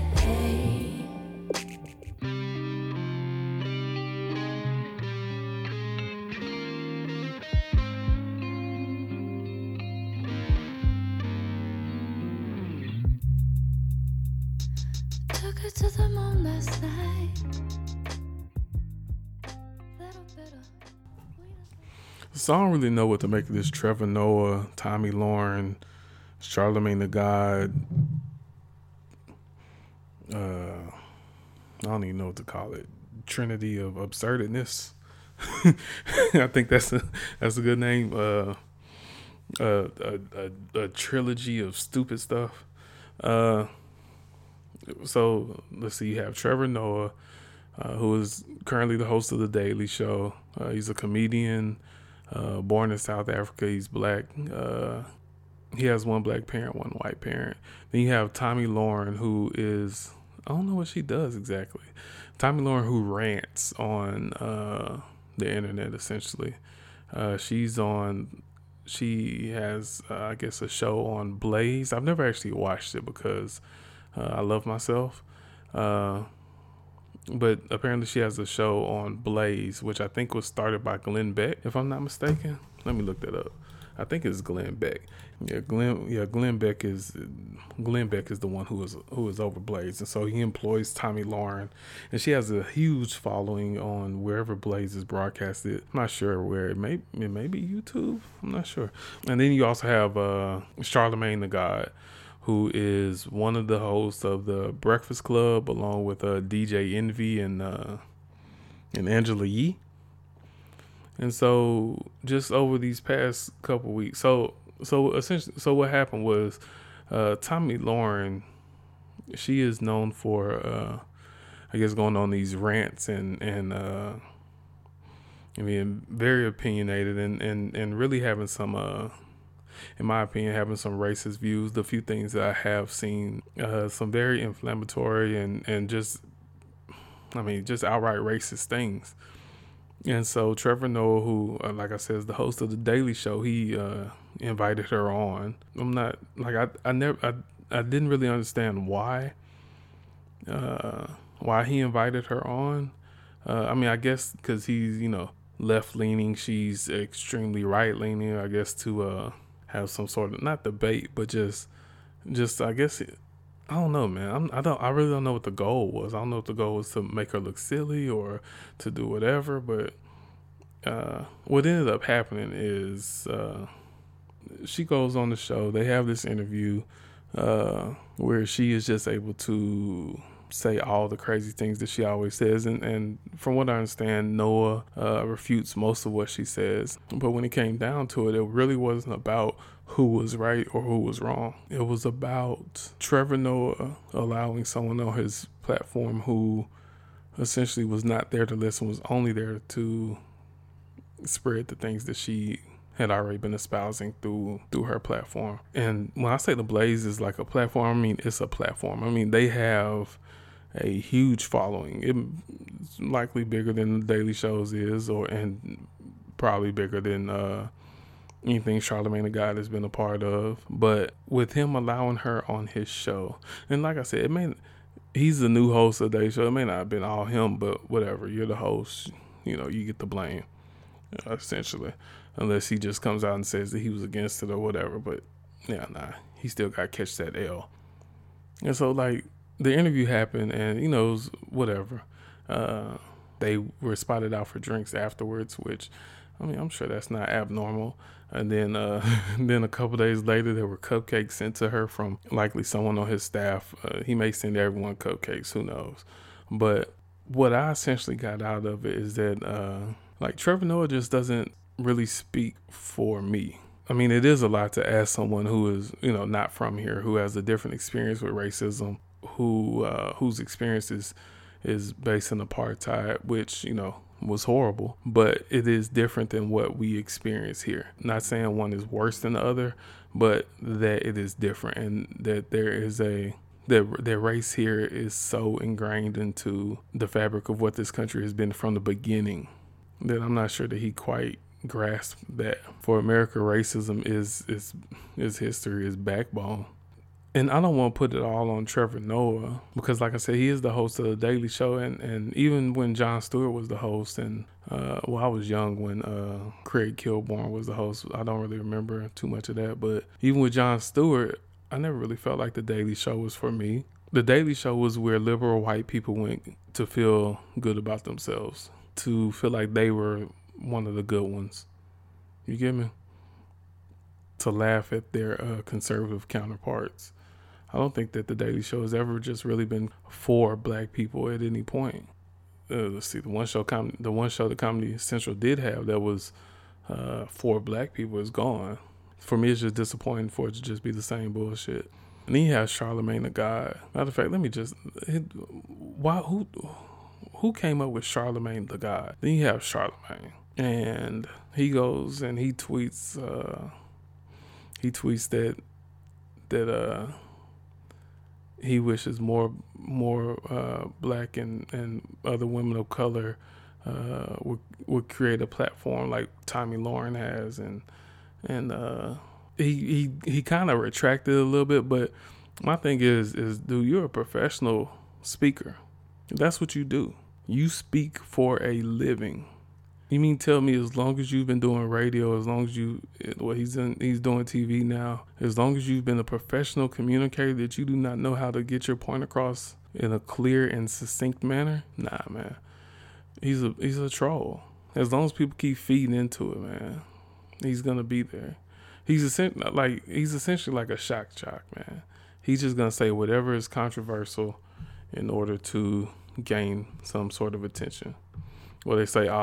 Took her to the moon last night. Little bit of So I don't really know what to make of this Trevor Noah, Tommy Lauren, Charlamagne the God. I don't even know what to call it. Trinity of absurdness. I think that's a good name. A trilogy of stupid stuff. So let's see. You have Trevor Noah, who is currently the host of The Daily Show. He's a comedian, born in South Africa. He's black. He has one black parent, one white parent. Then you have Tommy Lauren, who is, I don't know what she does exactly. Tommy Lauren, who rants on the internet, essentially. She has, I guess, a show on Blaze. I've never actually watched it because I love myself. But apparently she has a show on Blaze, which I think was started by Glenn Beck, if I'm not mistaken. Let me look that up. I think it's Glenn Beck. Glenn Beck is the one who is over Blaze, and so he employs Tommy Lauren, and she has a huge following on wherever Blaze is broadcasted. I'm not sure where. It may be YouTube. I'm not sure. And then you also have Charlamagne the God, who is one of the hosts of the Breakfast Club, along with DJ Envy and Angela Yee. And so just over these past couple weeks, so essentially, what happened was Tommy Lauren, she is known for I guess going on these rants and being very opinionated and really having some in my opinion, having some racist views. The few things that I have seen, some very inflammatory and just outright racist things. And so Trevor Noah, who, like I said, is the host of The Daily Show, he invited her on. I'm not, like, I didn't really understand why he invited her on. I guess because he's, left-leaning, she's extremely right-leaning, I guess, to have some sort of, not debate, but just I guess, I don't know, man. I really don't know what the goal was. I don't know if the goal was to make her look silly or to do whatever, but what ended up happening is she goes on the show. They have this interview where she is just able to say all the crazy things that she always says, and from what I understand, Noah refutes most of what she says. But when it came down to it, it really wasn't about who was right or who was wrong. It was about Trevor Noah allowing someone on his platform who essentially was not there to listen, was only there to spread the things that she had already been espousing through her platform. And when I say the Blaze is like a platform, I mean it's a platform. I mean they have a huge following. It's likely bigger than The Daily Show's is, and probably bigger than anything Charlamagne the God has been a part of. But with him allowing her on his show, and like I said, he's the new host of The Daily Show. It may not have been all him, but whatever. You're the host. You get the blame. essentially, unless he just comes out and says that he was against it or whatever. But yeah, nah, he still got to catch that L. And so, like, the interview happened, and, you know, it was whatever. They were spotted out for drinks afterwards, which, I mean, I'm sure that's not abnormal. And then then a couple days later, there were cupcakes sent to her from likely someone on his staff. He may send everyone cupcakes, who knows. But what I essentially got out of it is that, like, Trevor Noah just doesn't really speak for me. I mean, it is a lot to ask someone who is, you know, not from here, who has a different experience with racism, whose experience is based in apartheid, which, you know, was horrible, but it is different than what we experience here. Not saying one is worse than the other, but that it is different, and that there is that race here is so ingrained into the fabric of what this country has been from the beginning that I'm not sure that he quite grasped that. For America, racism is history, is backbone. And I don't want to put it all on Trevor Noah because, like I said, he is the host of The Daily Show. And even when Jon Stewart was the host, and I was young when Craig Kilborn was the host. I don't really remember too much of that. But even with Jon Stewart, I never really felt like The Daily Show was for me. The Daily Show was where liberal white people went to feel good about themselves, to feel like they were one of the good ones. You get me? To laugh at their conservative counterparts. I don't think that The Daily Show has ever just really been for black people at any point. Let's see, the one show that Comedy Central did have that was for black people is gone. For me, it's just disappointing for it to just be the same bullshit. And then you have Charlamagne the God. Matter of fact, who came up with Charlamagne the God? Then you have Charlamagne, and he goes and he tweets that he wishes more black and other women of color would create a platform like Tommy Lauren has, and he kind of retracted a little bit. But my thing is dude, you're a professional speaker. That's what you do. You speak for a living. You mean tell me as long as you've been doing radio, as long as he's doing TV now, as long as you've been a professional communicator, that you do not know how to get your point across in a clear and succinct manner? Nah, man. He's a troll. As long as people keep feeding into it, man, he's gonna be there. He's essentially like a shock jock, man. He's just gonna say whatever is controversial in order to gain some sort of attention. Well, they say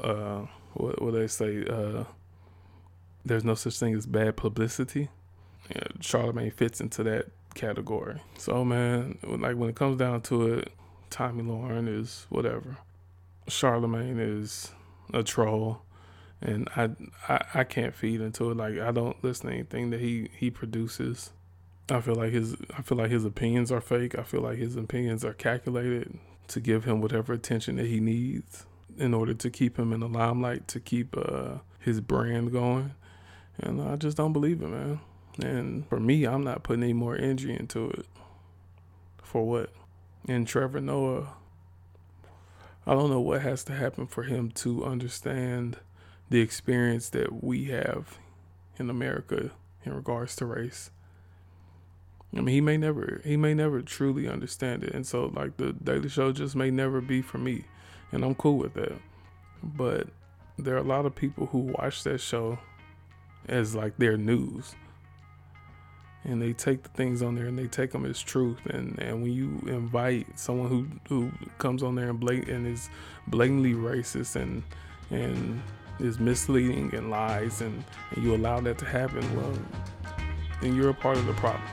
there's no such thing as bad publicity. Yeah, Charlamagne fits into that category. So, man, like when it comes down to it, Tommy Lauren is whatever. Charlamagne is a troll, and I can't feed into it. Like, I don't listen to anything that he produces. I feel like his opinions are fake. I feel like his opinions are calculated to give him whatever attention that he needs in order to keep him in the limelight, to keep his brand going. And I just don't believe it, man. And for me, I'm not putting any more energy into it. For what? And Trevor Noah, I don't know what has to happen for him to understand the experience that we have in America in regards to race. I mean, he may never truly understand it. And so, like, The Daily Show just may never be for me. And I'm cool with that. But there are a lot of people who watch that show as like their news. And they take the things on there and they take them as truth. And when you invite someone who comes on there and is blatantly racist and is misleading and lies, and you allow that to happen, well, then you're a part of the problem.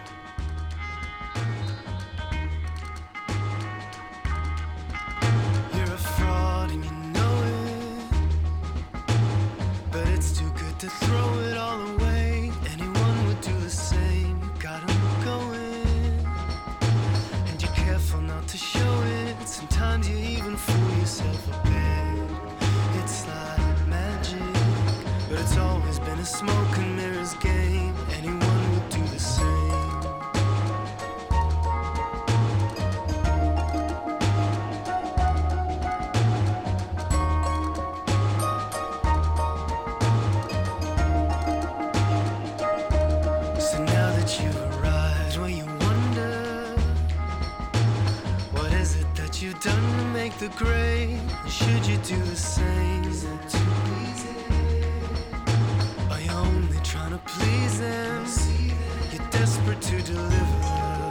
To throw it all away, anyone would do the same. You got 'em going, and you're careful not to show it. Sometimes you even fool yourself a bit. It's like magic, but it's always been a smoke and mirrors game. Anyone would do the same. to make the grade? Should you do the same? Is it too easy? Are you only trying to please them? You're desperate to deliver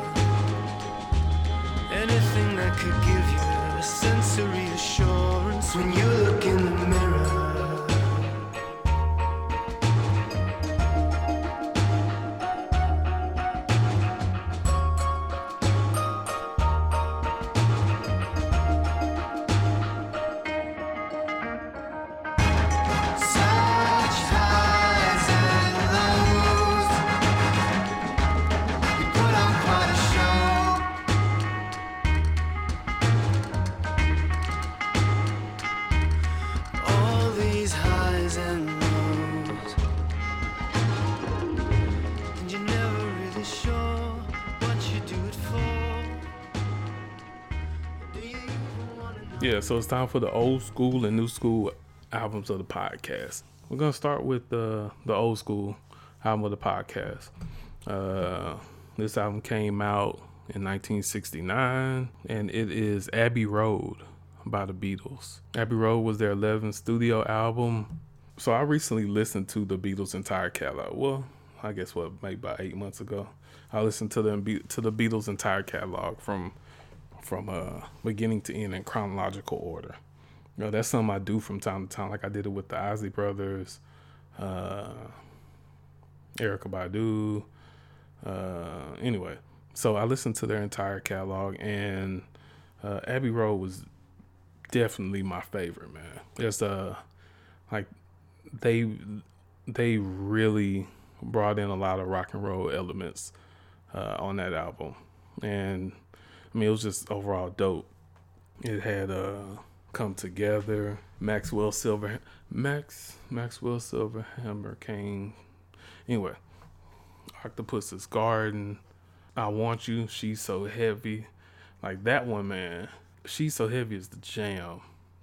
anything that could give you a sense of reassurance when you look in the mirror. Yeah, so it's time for the old school and new school albums of the podcast. We're gonna start with the old school album of the podcast. This album came out in 1969, and it is Abbey Road by the Beatles. Abbey Road was their 11th studio album. So I recently listened to the Beatles' entire catalog. Well, I guess maybe about 8 months ago. I listened to the Beatles' entire catalog from beginning to end in chronological order. You know, that's something I do from time to time, like I did it with the Isley Brothers, Erykah Badu. Anyway, so I listened to their entire catalog, and Abbey Road was definitely my favorite, man. It's like they really brought in a lot of rock and roll elements on that album, and I mean, it was just overall dope. It had Come Together, Maxwell Silverhammer King. Anyway, Octopus's Garden, I Want You, She's So Heavy. Like that one, man. She's So Heavy is the jam.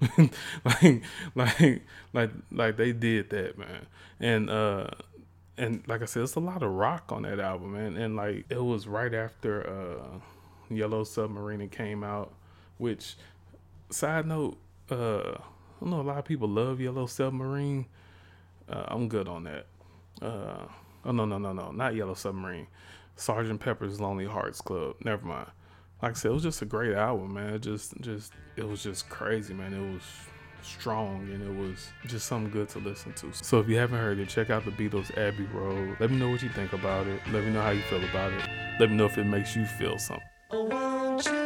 like they did that, man. And like I said, it's a lot of rock on that album, man. And like it was right after Yellow Submarine came out, which, side note, I know a lot of people love Yellow Submarine. I'm good on that. Oh, no, not Yellow Submarine. Sgt. Pepper's Lonely Hearts Club. Never mind. Like I said, it was just a great album, man. It was just crazy, man. It was strong, and it was just something good to listen to. So if you haven't heard it, check out the Beatles' Abbey Road. Let me know what you think about it. Let me know how you feel about it. Let me know if it makes you feel something. I want you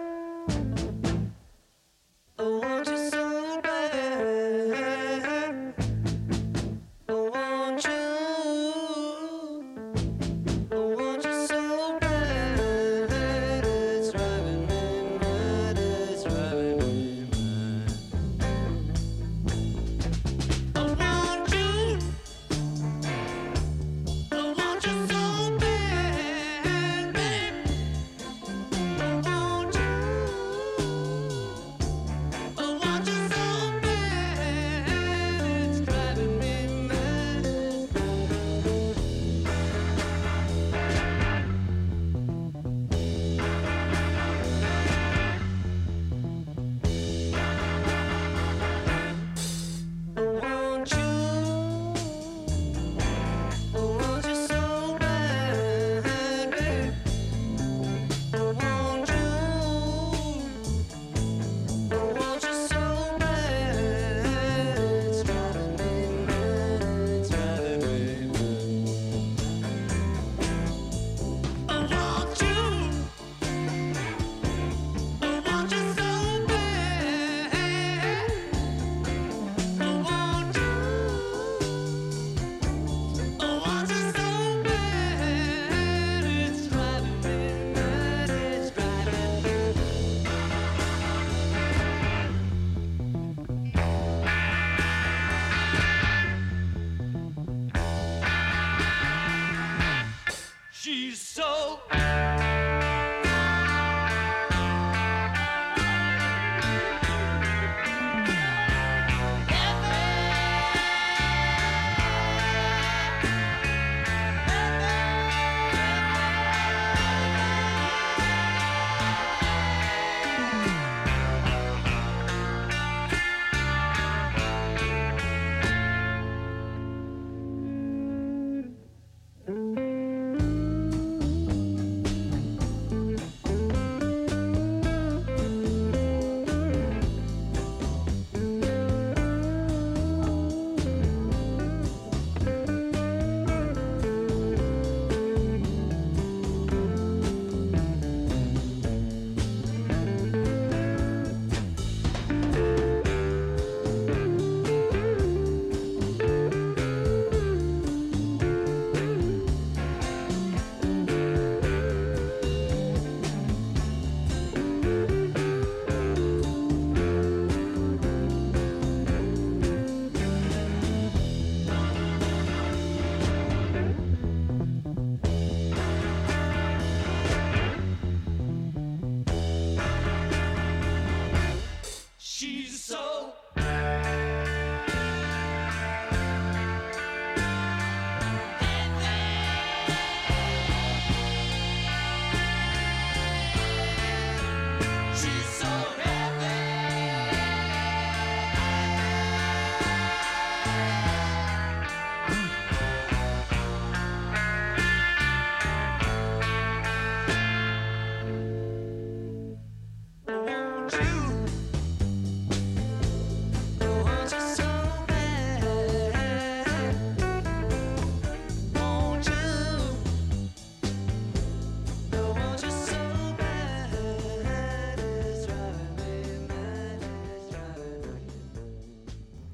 so bad. I want you so bad. It's driving me mad, it's driving me mad. I want you so bad, babe.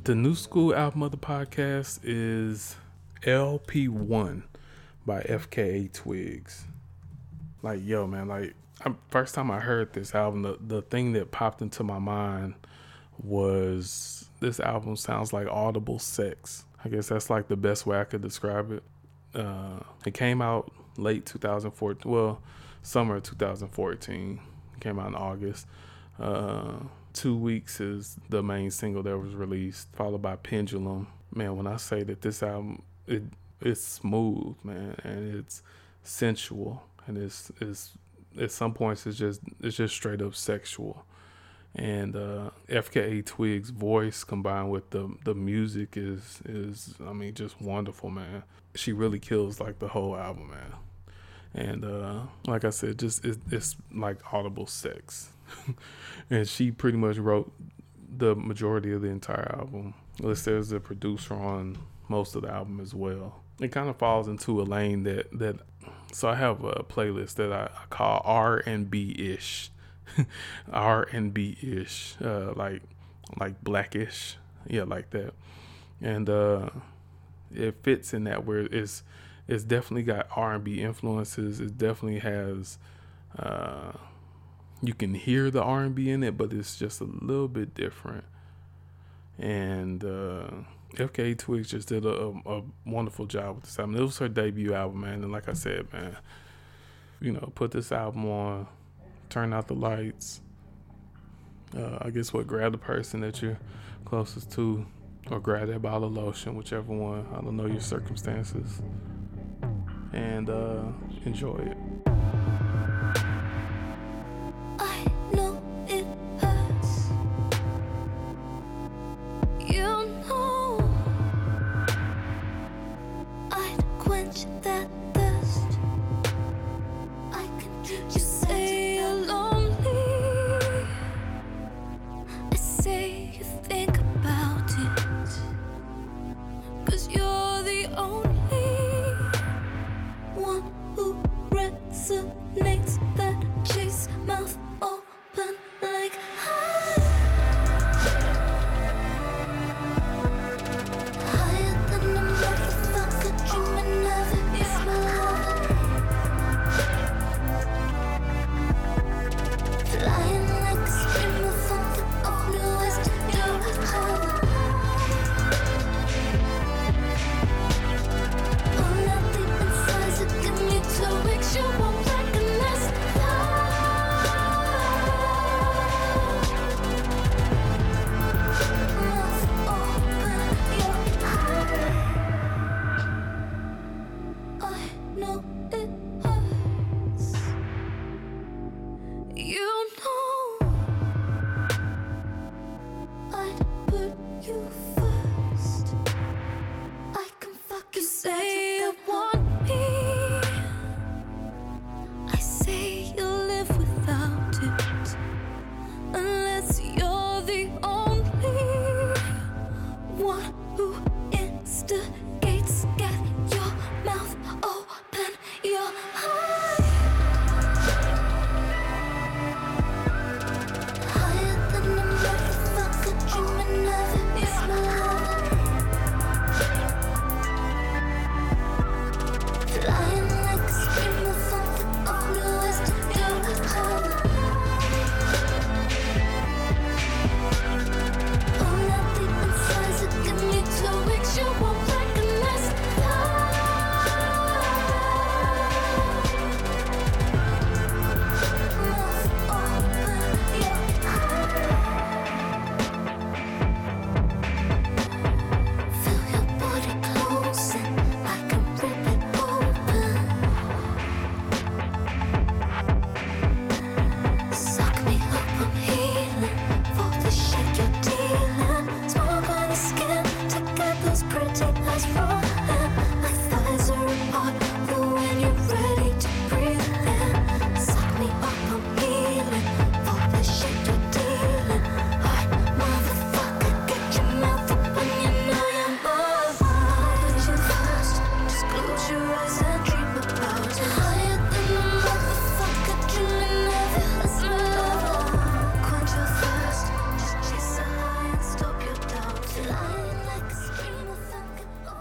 The new school album of the podcast is LP1 by FKA Twigs. Like, yo, man, like, first time I heard this album, the thing that popped into my mind was this album sounds like audible sex. I guess that's like the best way I could describe it. It came out late 2014, well, summer 2014. It came out in August. 2 Weeks is the main single that was released, followed by Pendulum. Man, when I say that this album, it's smooth, man, and it's sensual, and it's at some points it's just straight up sexual. And FKA Twigs' voice combined with the music is I mean, just wonderful, man. She really kills like the whole album, man. And like I said, just it's like audible sex. And she pretty much wrote the majority of the entire album. Listed as a producer on most of the album as well. It kind of falls into a lane that so I have a playlist that I call R&B-ish. R&B-ish, like Blackish, yeah, like that. And it fits in that where it's definitely got R&B influences. It definitely has you can hear the R&B in it, but it's just a little bit different. And FKA Twigs just did a wonderful job with this album. It was her debut album, man. And like I said, man, you know, put this album on, turn out the lights. I guess grab the person that you're closest to, or grab that bottle of lotion, whichever one. I don't know your circumstances. And enjoy it. I know it hurts. You know I'd quench that thirst. I can keep you say you're lonely. I say you think about it, 'cause you're the only one who resonates. That chase mouth open like higher than a motherfucker, dreaming of it. It's my love. Flying like a stream of thunder, of nowhere to do.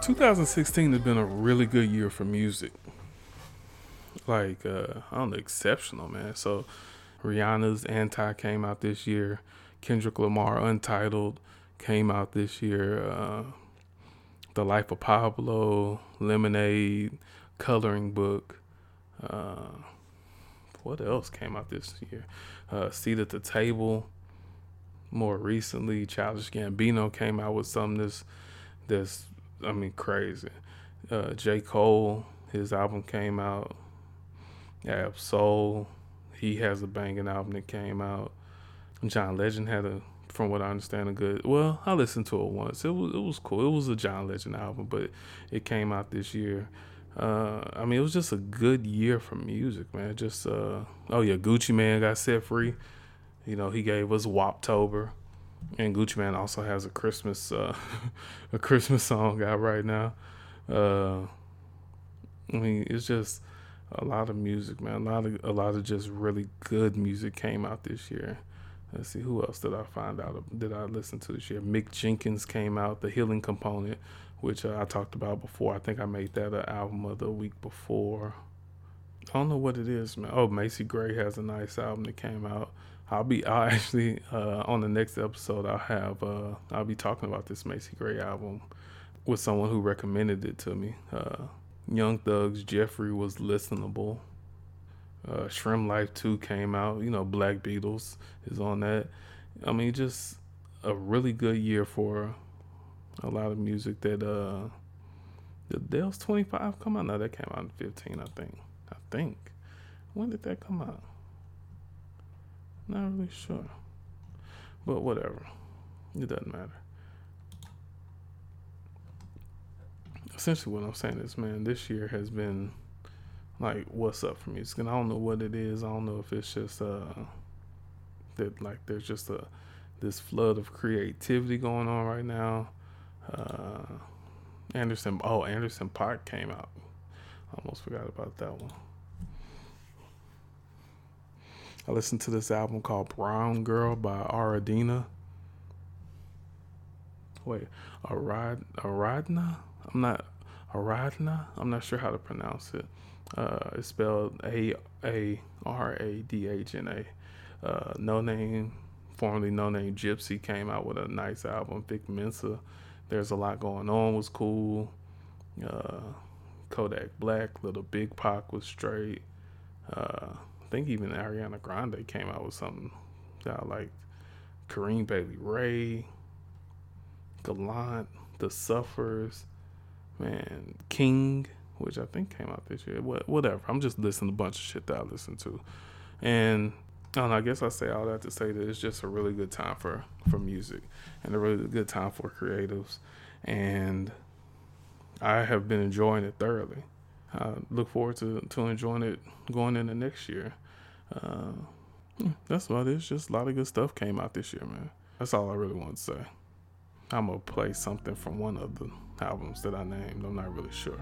2016 has been a really good year for music. Like, I don't know, exceptional, man. So Rihanna's Anti came out this year. Kendrick Lamar Untitled came out this year. The Life of Pablo, Lemonade, Coloring Book. What else came out this year? Seat at the Table. More recently, Childish Gambino came out with something that's crazy. J. Cole, his album came out. Ab Soul, he has a banging album that came out. John Legend had from what I understand, I listened to it once. It was cool. It was a John Legend album, but it came out this year. It was just a good year for music, man. Gucci Mane got set free. You know, he gave us Woptober, and Gucci Mane also has a Christmas song out right now. It's just a lot of music, man. A lot of just really good music came out this year. Let's see, who else did I listen to this year? Mick Jenkins came out, The Healing Component, which I talked about before. I think I made that an album of the week before. I don't know what it is, man. Oh, Macy Gray has a nice album that came out. I'll actually on the next episode, I'll be talking about this Macy Gray album with someone who recommended it to me. Young Thug's Jeffrey was listenable. Shrimp Life 2 came out. You know, Black Beatles is on that. Just a really good year for a lot of music. Did Dell's 25 come out? No, that came out in 15, I think. When did that come out? Not really sure. But whatever. It doesn't matter. Essentially what I'm saying is, man, this year has been like, what's up for music? And I don't know what it is. I don't know if it's just that like there's just this flood of creativity going on right now. Anderson .Paak came out. I almost forgot about that one. I listened to this album called Brown Girl by Aradina. Aradna? I'm not sure how to pronounce it. It's spelled Aradhna. Formerly No Name Gypsy came out with a nice album. Vic Mensa, There's a Lot Going On was cool. Kodak Black, Little Big Pac was straight. I think even Ariana Grande came out with something that I liked. Kareem Bailey Ray, Gallant, The Suffers, man, King, which I think came out this year. Whatever. I'm just listening to a bunch of shit that I listen to. And I don't know, I guess I say all that to say that it's just a really good time for music and a really good time for creatives. And I have been enjoying it thoroughly. I look forward to enjoying it going into next year. That's about it. It's just a lot of good stuff came out this year, man. That's all I really want to say. I'm going to play something from one of the albums that I named. I'm not really sure.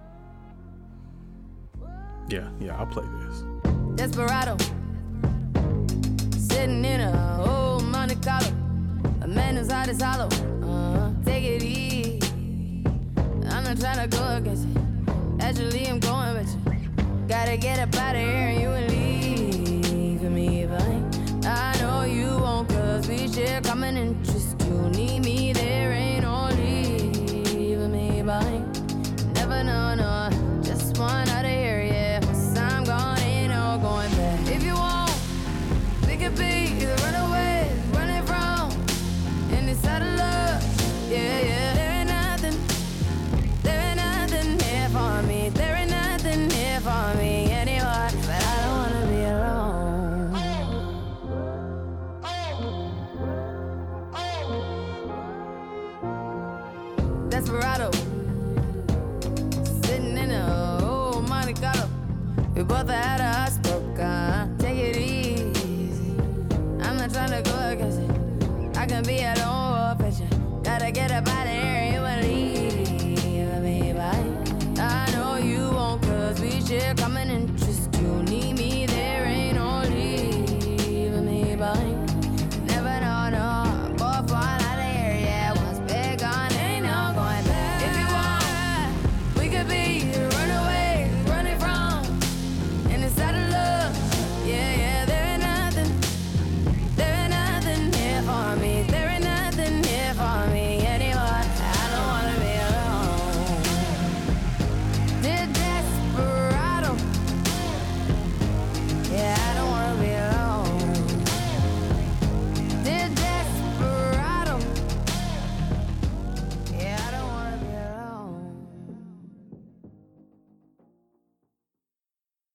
Yeah, I'll play this. Desperado, sitting in a old Monte Carlo, a man whose heart is hollow. Take it easy. I'm not trying to go against it. Actually, I'm going with you. Gotta get up out of here and you will leave me behind. I know you won't, cause we share common interest. You need me, there ain't no leaving me behind. Never know, no, just one out of here, yeah. Once I'm gone, ain't no going back. If you want, we could be the runaways, running from inside of love, yeah. There ain't nothing here for me. There ain't nothing here for me anymore, but I don't wanna be alone. Desperado, sitting in a old Monte Carlo. We both had a hot spoke, take it easy. I'm not trying to go against it. I can be at home with you. Gotta get up out of here, you wanna leave me behind. I know you won't, cause we share common interest. You need me, there ain't no leaving me behind. Never know, no, both fall out of here, yeah. Once we're gone, ain't no going back. If you want,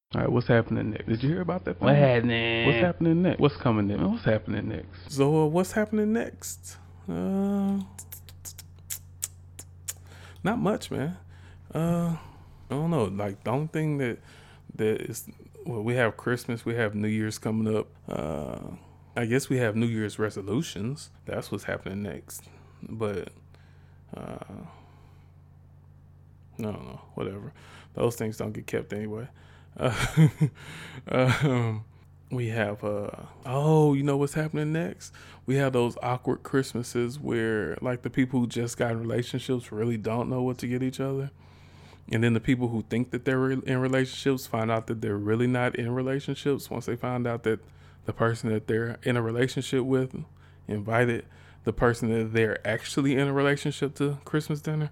All right, what's happening next? Did you hear about that thing? What happening? What's happening next? What's coming next? What's happening next? So, what's happening next? Not much, man. I don't know. Like, the only thing that is, well, we have Christmas, we have New Year's coming up. I guess we have New Year's resolutions. That's what's happening next. But, no, whatever. Those things don't get kept anyway. We have, you know what's happening next? We have those awkward Christmases where, like, the people who just got in relationships really don't know what to get each other. And then the people who think that they're in relationships find out that they're really not in relationships once they find out that the person that they're in a relationship with invited the person that they're actually in a relationship to Christmas dinner.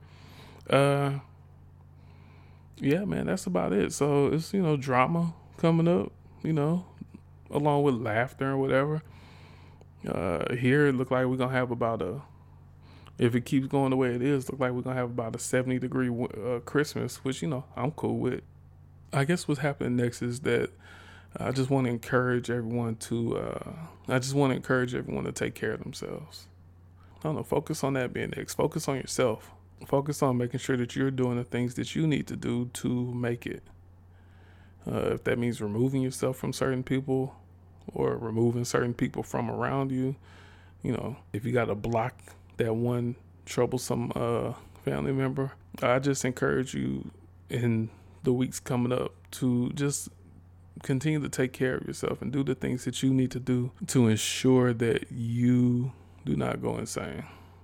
Yeah, man, that's about it. So it's, drama coming up, along with laughter and whatever. Here it look like we're going to have about if it keeps going the way it is, look like we're going to have about a 70-degree Christmas, which, I'm cool with. I guess what's happening next is that I just want to encourage everyone to take care of themselves. I don't know, focus on that being next. Focus on yourself. Focus on making sure that you're doing the things that you need to do to make it. If that means removing yourself from certain people or removing certain people from around you, if you got to block that one troublesome family member, I just encourage you in the weeks coming up to just continue to take care of yourself and do the things that you need to do to ensure that you do not go insane.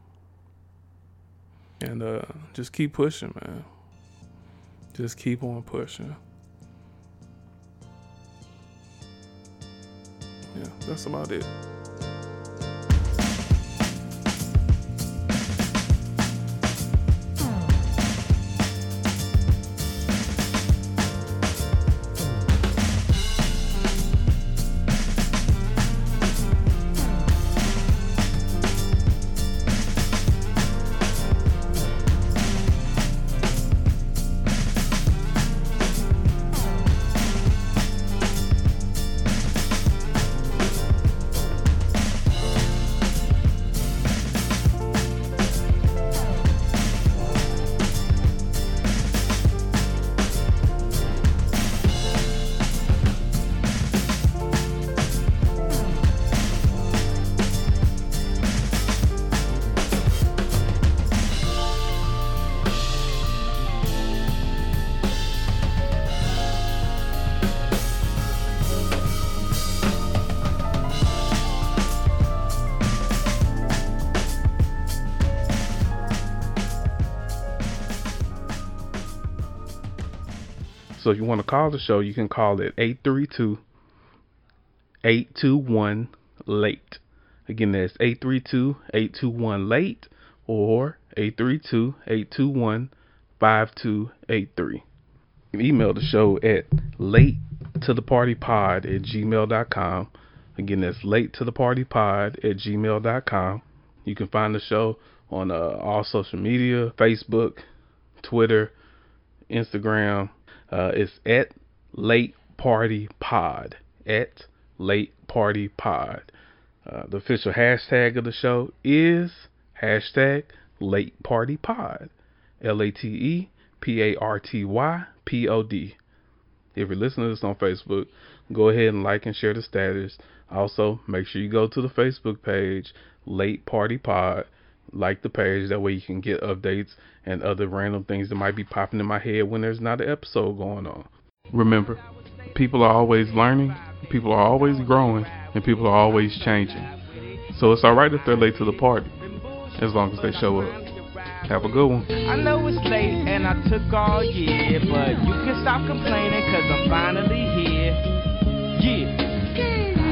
And just keep pushing, man. Just keep on pushing. Yeah, that's about it. So if you want to call the show, you can call it 832-821-LATE. Again, that's 832-821-LATE or 832-821-5283. You can email the show at latetothepartypod@gmail.com. Again, that's latetothepartypod@gmail.com. You can find the show on all social media, Facebook, Twitter, Instagram. It's at Late Party Pod. At Late Party Pod. The official hashtag of the show is hashtag Late Party Pod. LATEPARTYPOD. If you're listening to this on Facebook, go ahead and like and share the status. Also, make sure you go to the Facebook page, Late Party Pod. Like the page, that way you can get updates and other random things that might be popping in my head when there's not an episode going on. Remember, people are always learning, people are always growing, and people are always changing. So it's alright if they're late to the party, as long as they show up. Have a good one. I know it's late and I took all year, but you can stop complaining 'cause I'm finally here. Yeah.